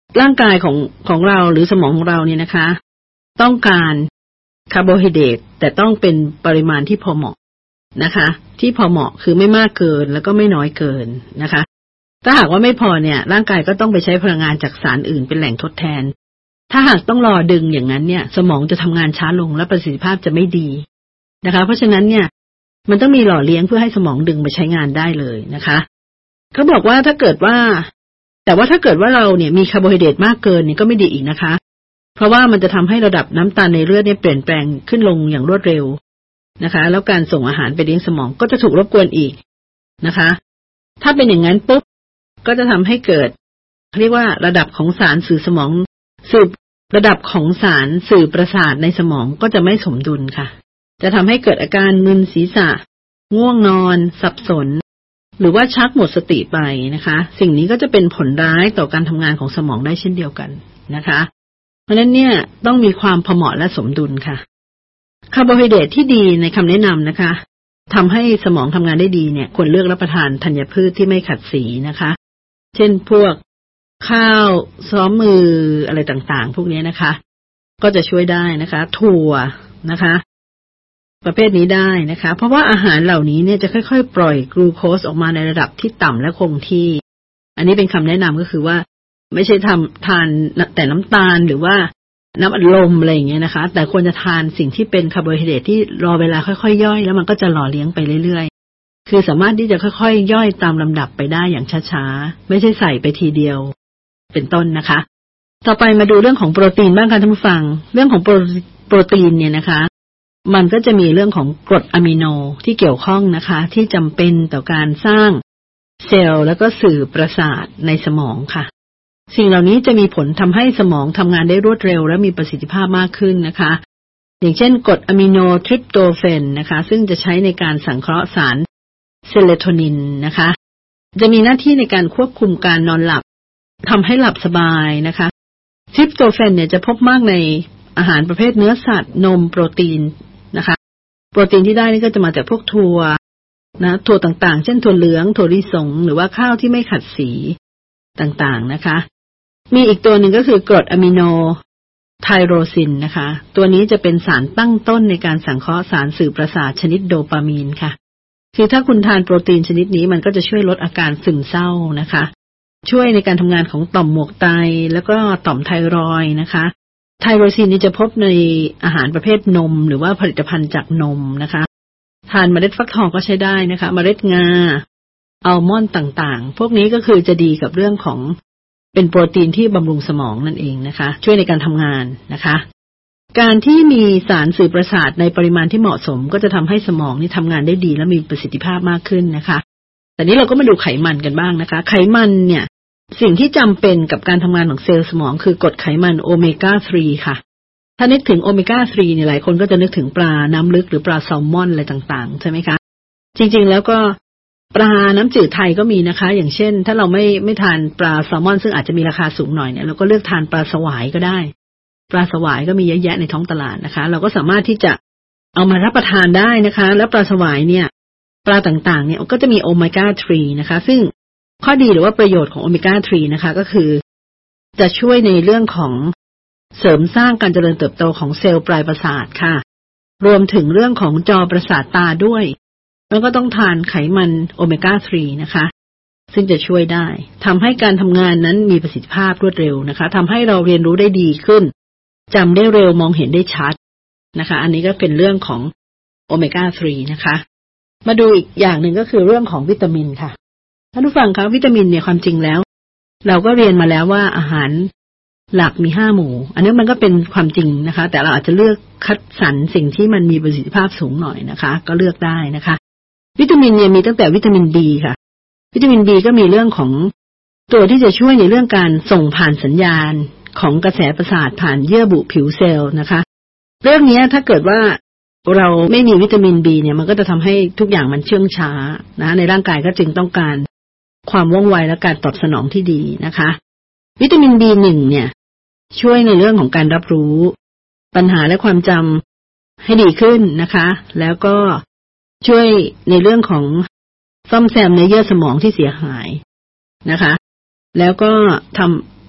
ร่างกายของของเราหรือสมองของเราเนี่ยนะคะต้องการคาร์โบไฮเดรตแต่ต้องเป็นปริมาณที่พอเหมาะนะคะที่พอเหมาะคือไม่มากเกินแล้วก็ไม่น้อยเกินนะคะถ้าหากว่าไม่พอเนี่ยร่างกายก็ต้องไปใช้พลังงานจากสารอื่นเป็นแหล่งทดแทนถ้าหากต้องรอดึงอย่างนั้นเนี่ยสมองจะทำงานช้าลงและประสิทธิภาพจะไม่ดีนะคะเพราะฉะนั้นเนี่ยมันต้องมีหล่อเลี้ยงเพื่อให้สมองดึงมาใช้งานได้เลยนะคะเขาบอกว่าถ้าเกิดว่าแต่ว่าถ้าเกิดว่าเราเนี่ยมีคาร์โบไฮเดรตมากเกินนี่ก็ไม่ดีอีกนะคะเพราะว่ามันจะทำให้ระดับน้ำตาลในเลือดเนี่ยเปลี่ยนแปลงขึ้นลงอย่างรวดเร็วนะคะแล้วการส่งอาหารไปเลี้ยงสมองก็จะถูกรบกวนอีกนะคะถ้าเป็นอย่างนั้นปุ๊บก็จะทำให้เกิดเรียกว่าระดับของสารสื่อสมองสื่อระดับของสารสื่อประสาทในสมองก็จะไม่สมดุลค่ะจะทำให้เกิดอาการมึนศีรษะง่วงนอนสับสนหรือว่าชักหมดสติไปนะคะสิ่งนี้ก็จะเป็นผลร้ายต่อการทำงานของสมองได้เช่นเดียวกันนะคะเพราะฉะนั้นเนี่ยต้องมีความพอเหมาะและสมดุลค่ะคาร์โบไฮเดรตที่ดีในคำแนะนำนะคะทำให้สมองทำงานได้ดีเนี่ยควรเลือกรับประทานธัญพืชที่ไม่ขัดสีนะคะเช่นพวกข้าวซ้อมมืออะไรต่างๆพวกนี้นะคะก็จะช่วยได้นะคะถั่วนะคะประเภทนี้ได้นะคะเพราะว่าอาหารเหล่านี้เนี่ยจะค่อยๆปล่อยกลูโคสออกมาในระดับที่ต่ำและคงที่อันนี้เป็นคำแนะนำก็คือว่าไม่ใช่ทำทานแต่น้ำตาลหรือว่าน้ำอัดลมอะไรอย่างเงี้ยนะคะแต่ควรจะทานสิ่งที่เป็นคาร์โบไฮเดรตที่รอเวลาค่อยๆย่อยแล้วมันก็จะหล่อเลี้ยงไปเรื่อยๆคือสามารถที่จะค่อยๆย่อยตามลำดับไปได้อย่างช้าๆไม่ใช่ใส่ไปทีเดียวเป็นต้นนะคะต่อไปมาดูเรื่องของโปรตีนบ้างค่ะท่านผู้ฟังเรื่องของโปรตีนเนี่ยนะคะมันก็จะมีเรื่องของกรดอะมิโนที่เกี่ยวข้องนะคะที่จำเป็นต่อการสร้างเซลล์แล้วก็สื่อประสาทในสมองค่ะสิ่งเหล่านี้จะมีผลทำให้สมองทำงานได้รวดเร็วและมีประสิทธิภาพมากขึ้นนะคะอย่างเช่นกรดอะมิโนทริปโตเฟนนะคะซึ่งจะใช้ในการสังเคราะห์สารเซโรโทนินนะคะจะมีหน้าที่ในการควบคุมการนอนหลับทำให้หลับสบายนะคะทริปโตเฟนเนี่ยจะพบมากในอาหารประเภทเนื้อสัตว์นมโปรตีนนะคะโปรตีนที่ได้นี่ก็จะมาจากพวกถั่วนะถั่วต่างๆเช่นถั่วเหลืองถั่วลิสงหรือว่าข้าวที่ไม่ขัดสีต่างๆนะคะมีอีกตัวหนึ่งก็คือกรดอะมิโนไทโรซินนะคะตัวนี้จะเป็นสารตั้งต้นในการสังเคราะห์สารสื่อประสาทชนิดโดปามีนค่ะคือถ้าคุณทานโปรตีนชนิดนี้มันก็จะช่วยลดอาการซึมเศร้านะคะช่วยในการทำงานของต่อมหมวกไตแล้วก็ต่อมไทรอยด์นะคะไทโรซินนี้จะพบในอาหารประเภทนมหรือว่าผลิตภัณฑ์จากนมนะคะทานเมล็ดฟักทองก็ใช้ได้นะคะเมล็ดงาอัลมอนด์ต่างๆพวกนี้ก็คือจะดีกับเรื่องของเป็นโปรตีนที่บำรุงสมองนั่นเองนะคะช่วยในการทำงานนะคะการที่มีสารสื่อประสาทในปริมาณที่เหมาะสมก็จะทำให้สมองนี่ทำงานได้ดีและมีประสิทธิภาพมากขึ้นนะคะแต่นี้เราก็มาดูไขมันกันบ้างนะคะไขมันเนี่ยสิ่งที่จำเป็นกับการทำงานของเซลล์สมองคือกรดไขมันโอเมก้าสามค่ะถ้านึกถึงโอเมก้าสามเนี่ยหลายคนก็จะนึกถึงปลาน้ำลึกหรือปลาแซลมอนอะไรต่างๆใช่ไหมคะจริงๆแล้วก็ปลาน้ำจืดไทยก็มีนะคะอย่างเช่นถ้าเราไม่ไม่ทานปลาแซลมอนซึ่งอาจจะมีราคาสูงหน่อยเนี่ยเราก็เลือกทานปลาสวายก็ได้ปลาสวายก็มีเยอะแยะในท้องตลาดนะคะเราก็สามารถที่จะเอามารับประทานได้นะคะแล้วปลาสวายเนี่ยปลาต่างๆเนี่ยก็จะมีโอเมก้าสามนะคะซึ่งข้อดีหรือว่าประโยชน์ของโอเมก้าสามนะคะก็คือจะช่วยในเรื่องของเสริมสร้างการเจริญเติบโตของเซลล์ปลายประสาทค่ะรวมถึงเรื่องของจอประสาทตาด้วยแล้วก็ต้องทานไขมันโอเมก้าสามนะคะซึ่งจะช่วยได้ทำให้การทำงานนั้นมีประสิทธิภาพรวดเร็วนะคะทำให้เราเรียนรู้ได้ดีขึ้นจำได้เร็วมองเห็นได้ชัดนะคะอันนี้ก็เป็นเรื่องของโอเมก้าสามนะคะมาดูอีกอย่างหนึ่งก็คือเรื่องของวิตามินค่ะท่านผู้ฟังคะวิตามินเนี่ยความจริงแล้วเราก็เรียนมาแล้วว่าอาหารหลักมีห้าหมู่อันนี้มันก็เป็นความจริงนะคะแต่เราอาจจะเลือกคัดสรรสิ่งที่มันมีประสิทธิภาพสูงหน่อยนะคะก็เลือกได้นะคะวิตามินเนี่ยมีตั้งแต่วิตามิน B ค่ะวิตามิน B ก็มีเรื่องของตัวที่จะช่วยในเรื่องการส่งผ่านสัญญาณของกระแสประสาทผ่านเยื่อบุผิวเซลล์นะคะเรื่องนี้ถ้าเกิดว่าเราไม่มีวิตามิน B เนี่ยมันก็จะทำให้ทุกอย่างมันเชื่องช้านะในร่างกายก็จึงต้องการความว่องไวและการตอบสนองที่ดีนะคะวิตามิน บี หนึ่ง เนี่ยช่วยในเรื่องของการรับรู้ปัญหาและความจำให้ดีขึ้นนะคะแล้วก็ช่วยในเรื่องของซ่อมแซมเนื้อเยื่อสมองที่เสียหายนะคะแล้วก็ทำ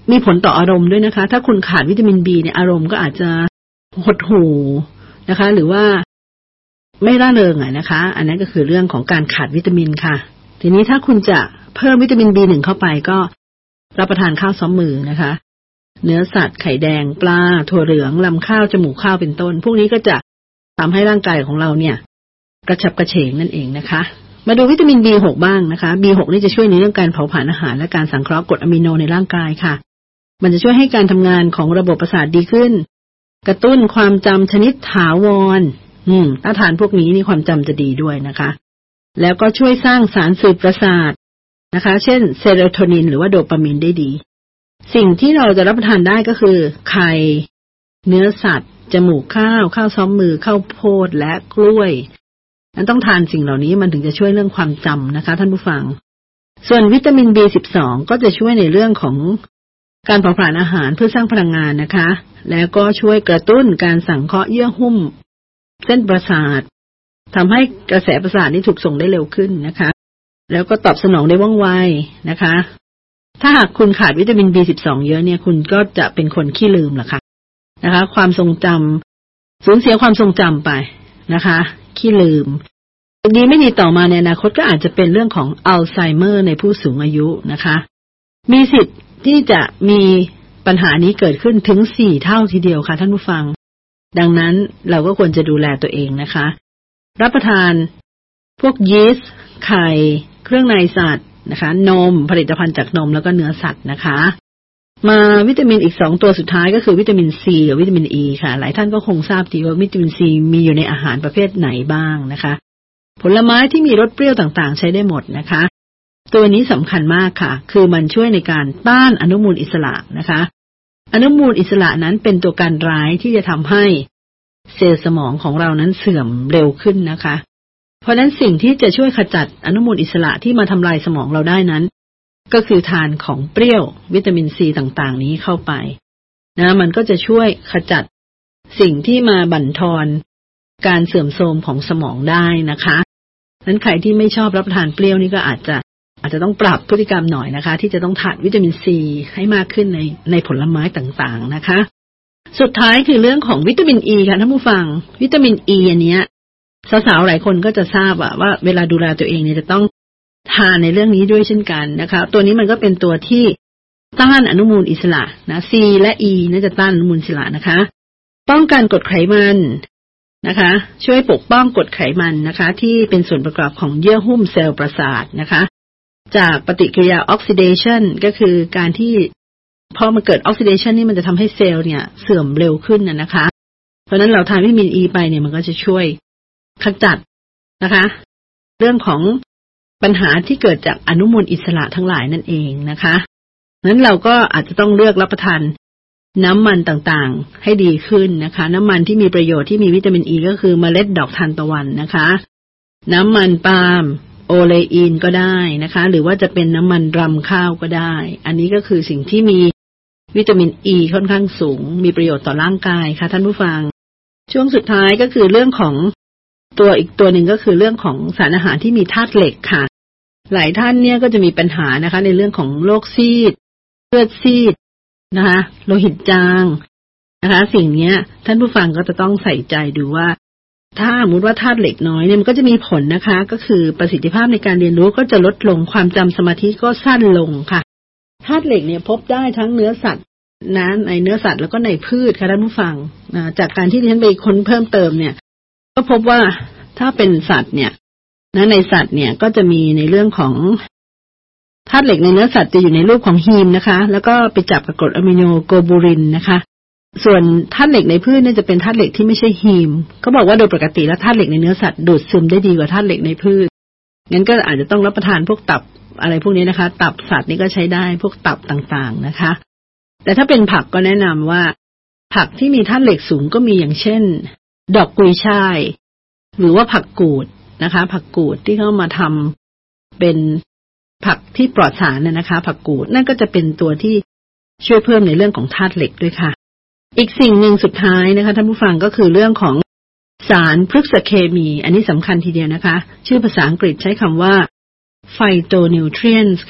มีผลต่ออารมณ์ด้วยนะคะถ้าคุณขาดวิตามิน B เนี่ยอารมณ์ก็อาจจะหดหู่นะคะหรือว่าไม่ร่าเริงอ่ะนะคะอันนั้นก็คือเรื่องของการขาดวิตามินค่ะทีนี้ถ้าคุณจะเพิ่มวิตามิน บี หนึ่ง เข้าไปก็รับประทานข้าวซ้อมมือนะคะเนื้อสัตว์ไข่แดงปลาถั่วเหลืองลำข้าวจมูกข้าวเป็นต้นพวกนี้ก็จะทำให้ร่างกายของเราเนี่ยกระฉับกระเฉงนั่นเองนะคะมาดูวิตามิน บี หก บ้างนะคะ บี หก นี่จะช่วยในเรื่องการเผาผลาญอาหารและการสังเคราะห์กรดอะมิโนในร่างกายค่ะมันจะช่วยให้การทำงานของระบบประสาทดีขึ้นกระตุ้นความจำชนิดถาวรอืมถ้าทานพวกนี้นี่ความจำจะดีด้วยนะคะแล้วก็ช่วยสร้างสารสื่อประสาทนะคะเช่นเซโรโทนินหรือว่าโดปามีนได้ดีสิ่งที่เราจะรับประทานได้ก็คือไข่เนื้อสัตว์จมูกข้าวข้าวซ้อมมือข้าวโพดและกล้วยนั้นต้องทานสิ่งเหล่านี้มันถึงจะช่วยเรื่องความจำนะคะท่านผู้ฟังส่วนวิตามิน บี สิบสอง ก็จะช่วยในเรื่องของการเผาผลาญอาหารเพื่อสร้างพลังงานนะคะแล้วก็ช่วยกระตุ้นการสังเคราะห์เยื่อหุ้มเส้นประสาททำให้กระแสประสาทนี้ถูกส่งได้เร็วขึ้นนะคะแล้วก็ตอบสนองได้ว่องไวนะคะถ้าหากคุณขาดวิตามิน บี สิบสอง เยอะเนี่ยคุณก็จะเป็นคนขี้ลืมล่ะค่ะนะคะความทรงจำสูญเสียความทรงจำไปนะคะขี้ลืมดีไม่ดีต่อมาในอนาคตก็อาจจะเป็นเรื่องของอัลไซเมอร์ในผู้สูงอายุนะคะมีสิทธิ์ที่จะมีปัญหานี้เกิดขึ้นถึงสี่เท่าทีเดียวค่ะท่านผู้ฟังดังนั้นเราก็ควรจะดูแลตัวเองนะคะรับประทานพวกยีสต์ไข่เครื่องในสัตว์นะคะนมผลิตภัณฑ์จากนมแล้วก็เนื้อสัตว์นะคะมาวิตามินอีกสองตัวสุดท้ายก็คือวิตามินซีกับวิตามินอีค่ะหลายท่านก็คงทราบดีว่าวิตามินซีมีอยู่ในอาหารประเภทไหนบ้างนะคะผลไม้ที่มีรสเปรี้ยวต่างๆใช้ได้หมดนะคะตัวนี้สำคัญมากค่ะคือมันช่วยในการต้านอนุมูลอิสระนะคะอนุมูลอิสระนั้นเป็นตัวการร้ายที่จะทำให้เซลล์สมองของเรานั้นเสื่อมเร็วขึ้นนะคะเพราะฉะนั้นสิ่งที่จะช่วยขจัดอนุมูลอิสระที่มาทำลายสมองเราได้นั้นก็คือทานของเปรี้ยววิตามินซีต่างๆนี้เข้าไปนะมันก็จะช่วยขจัดสิ่งที่มาบั่นทอนการเสื่อมโทรมของสมองได้นะคะนั้นใครที่ไม่ชอบรับประทานเปรี้ยวนี่ก็อาจจะอาจจะต้องปรับพฤติกรรมหน่อยนะคะที่จะต้องทานวิตามินซีให้มากขึ้นในในผลไม้ต่างๆนะคะสุดท้ายคือเรื่องของวิตามินอีค่ะท่านผู้ฟังวิตามินอีอันเนี้ยสาวๆหลายคนก็จะทราบว่าว่าเวลาดูแลตัวเองเนี่ยจะต้องทานในเรื่องนี้ด้วยเช่นกันนะคะตัวนี้มันก็เป็นตัวที่ต้านอนุมูลอิสระนะ C และ E น่าจะต้านอนุมูลอิสระนะคะป้องกันกรดไขมันนะคะช่วยปกป้องกรดไขมันนะคะที่เป็นส่วนประกอบของเยื่อหุ้มเซลล์ประสาทนะคะจากปฏิกิริยาออกซิเดชันก็คือการที่พอมันเกิดออกซิเดชันนี่มันจะทำให้เซลล์เนี่ยเสื่อมเร็วขึ้นนะนะคะเพราะฉะนั้นเราทานวิตามินอีไปเนี่ยมันก็จะช่วยขจัดนะคะเรื่องของปัญหาที่เกิดจากอนุมูลอิสระทั้งหลายนั่นเองนะคะนั้นเราก็อาจจะต้องเลือกรับประทานน้ำมันต่างๆให้ดีขึ้นนะคะน้ำมันที่มีประโยชน์ที่มีวิตามินอีก็คือเมล็ดดอกทานตะวันนะคะน้ำมันปาล์มโอเลอีนก็ได้นะคะหรือว่าจะเป็นน้ำมันรำข้าวก็ได้อันนี้ก็คือสิ่งที่มีวิตามินอีค่อนข้างสูงมีประโยชน์ต่อร่างกายค่ะท่านผู้ฟังช่วงสุดท้ายก็คือเรื่องของตัวอีกตัวหนึ่งก็คือเรื่องของสารอาหารที่มีธาตุเหล็กค่ะหลายท่านเนี่ยก็จะมีปัญหานะคะในเรื่องของโรคซีดเลือดซีดนะคะโลหิตจางนะคะสิ่งนี้ท่านผู้ฟังก็จะต้องใส่ใจดูว่าถ้าสมมติว่าธาตุเหล็กน้อยเนี่ยมันก็จะมีผลนะคะก็คือประสิทธิภาพในการเรียนรู้ก็จะลดลงความจำสมาธิก็สั้นลงค่ะธาตุเหล็กเนี่ยพบได้ทั้งเนื้อสัตว์นะในเนื้อสัตว์แล้วก็ในพืชค่ะท่านผู้ฟังจากการที่ดิฉันไปค้นเพิ่มเติมเนี่ยก็พบว่าถ้าเป็นสัตว์เนี่ยนะในสัตว์เนี่ยก็จะมีในเรื่องของธาตุเหล็กในเนื้อสัตว์จะอยู่ในรูปของฮีมนะคะแล้วก็ไปจับกับกรดอะมิโนโกบูรินนะคะส่วนธาตุเหล็กในพืชเนี่ยจะเป็นธาตุเหล็กที่ไม่ใช่ฮีมเขาบอกว่าโดยปกติแล้วธาตุเหล็กในเนื้อสัตว์ดูดซึมได้ดีกว่าธาตุเหล็กในพืชงั้นก็อาจจะต้องรับประทานพวกตับอะไรพวกนี้นะคะตับสัตว์นี่ก็ใช้ได้พวกตับต่างๆนะคะแต่ถ้าเป็นผักก็แนะนำว่าผักที่มีธาตุเหล็กสูงก็มีอย่างเช่นดอกกุยช่ายหรือว่าผักกูดนะคะผักกูดที่เขามาทำเป็นผักที่ปลอดสารน่ะนะคะผักกูดนั่นก็จะเป็นตัวที่ช่วยเพิ่มในเรื่องของธาตุเหล็กด้วยค่ะอีกสิ่งหนึ่งสุดท้ายนะคะท่านผู้ฟังก็คือเรื่องของสารพฤกษเคมีอันนี้สำคัญทีเดียวนะคะชื่อภาษาอังกฤษใช้คำว่า phytonutrients ค่ะ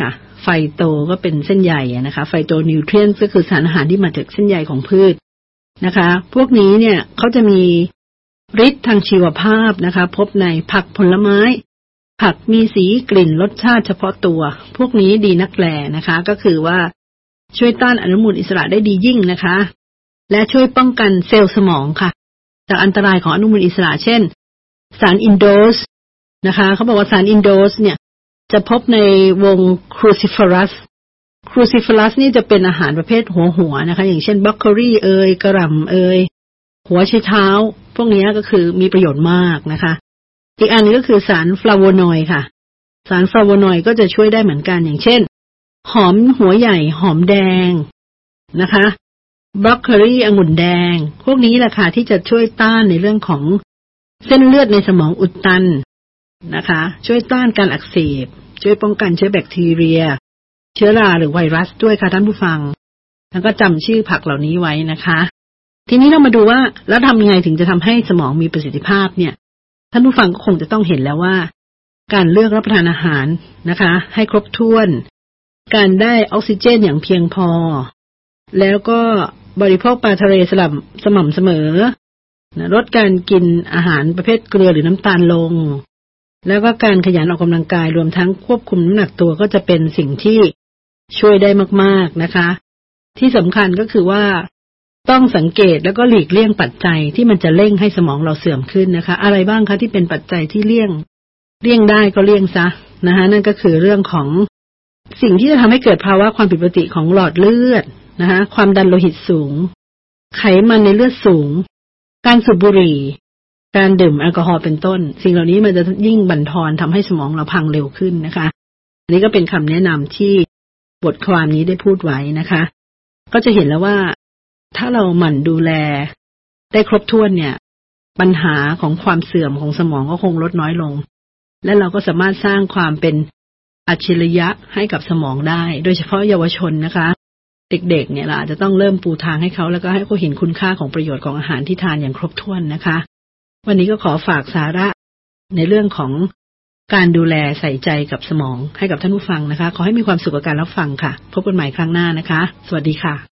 โตก็เป็นเส้นใยนะคะไฟโตนิวเทรียนก็คือสารอาหารที่มาจากเส้นใยของพืชนะคะพวกนี้เนี่ยเขาจะมีฤทธิ์ทางชีวภาพนะคะพบในผักผลไม้ผักมีสีกลิ่นรสชาติเฉพาะตัวพวกนี้ดีนักแลนะคะก็คือว่าช่วยต้านอนุมูลอิสระได้ดียิ่งนะคะและช่วยป้องกันเซลล์สมองค่ะจากอันตรายของอนุมูลอิสระเช่นสารอินโดสนะคะเขาบอกว่าสารอินโดสเนี่ยจะพบในวงครูซิเฟอรัสครูซิเฟอรัสนี่จะเป็นอาหารประเภทหัวหัวนะคะอย่างเช่นบรอกโคลีเอยกระหล่ำเอยหัวไชเท้าพวกนี้ก็คือมีประโยชน์มากนะคะอีกอันนึงก็คือสารฟลาโวนอยด์ค่ะสารฟลาโวนอยด์ก็จะช่วยได้เหมือนกันอย่างเช่นหอมหัวใหญ่หอมแดงนะคะบรอกโคลีองุ่นแดงพวกนี้แหละค่ะที่จะช่วยต้านในเรื่องของเส้นเลือดในสมองอุดตันนะคะช่วยต้านการอักเสบช่วยป้องกันเชื้อแบคทีเรียเชื้อราหรือไวรัสด้วยค่ะท่านผู้ฟังแล้วก็จำชื่อผักเหล่านี้ไว้นะคะทีนี้เรามาดูว่าแล้วทำยังไงถึงจะทำให้สมองมีประสิทธิภาพเนี่ยท่านผู้ฟังก็คงจะต้องเห็นแล้วว่าการเลือกรับประทานอาหารนะคะให้ครบถ้วนการได้ออกซิเจนอย่างเพียงพอแล้วก็บริโภคปลาทะเลสลับสม่ำเสมอลดการกินอาหารประเภทเกลือหรือน้ำตาลลงแล้วก็การขยันออกกำลังกายรวมทั้งควบคุมน้ำหนักตัวก็จะเป็นสิ่งที่ช่วยได้มากๆนะคะที่สำคัญก็คือว่าต้องสังเกตแล้วก็หลีกเลี่ยงปัจจัยที่มันจะเร่งให้สมองเราเสื่อมขึ้นนะคะอะไรบ้างคะที่เป็นปัจจัยที่เลี่ยงเลี่ยงได้ก็เลี่ยงซะนะคะนั่นก็คือเรื่องของสิ่งที่จะทำให้เกิดภาวะความผิดปกติของหลอดเลือดนะคะความดันโลหิตสูงไขมันในเลือดสูงการสูบบุหรี่การดื่มแอลกอฮอล์เป็นต้นสิ่งเหล่านี้มันจะยิ่งบั่นทอนทำให้สมองเราพังเร็วขึ้นนะคะอันนี้ก็เป็นคำแนะนำที่บทความนี้ได้พูดไว้นะคะก็จะเห็นแล้วว่าถ้าเราหมั่นดูแลได้ครบถ้วนเนี่ยปัญหาของความเสื่อมของสมองก็คงลดน้อยลงและเราก็สามารถสร้างความเป็นอัจฉริยะให้กับสมองได้โดยเฉพาะเยาวชนนะคะเด็กๆเนี่ยเราอาจจะต้องเริ่มปูทางให้เขาแล้วก็ให้เขาเห็นคุณค่าของประโยชน์ของอาหารที่ทานอย่างครบถ้วนนะคะวันนี้ก็ขอฝากสาระในเรื่องของการดูแลใส่ใจกับสมองให้กับท่านผู้ฟังนะคะขอให้มีความสุขกับการรับฟังค่ะพบกันใหม่ครั้งหน้านะคะสวัสดีค่ะ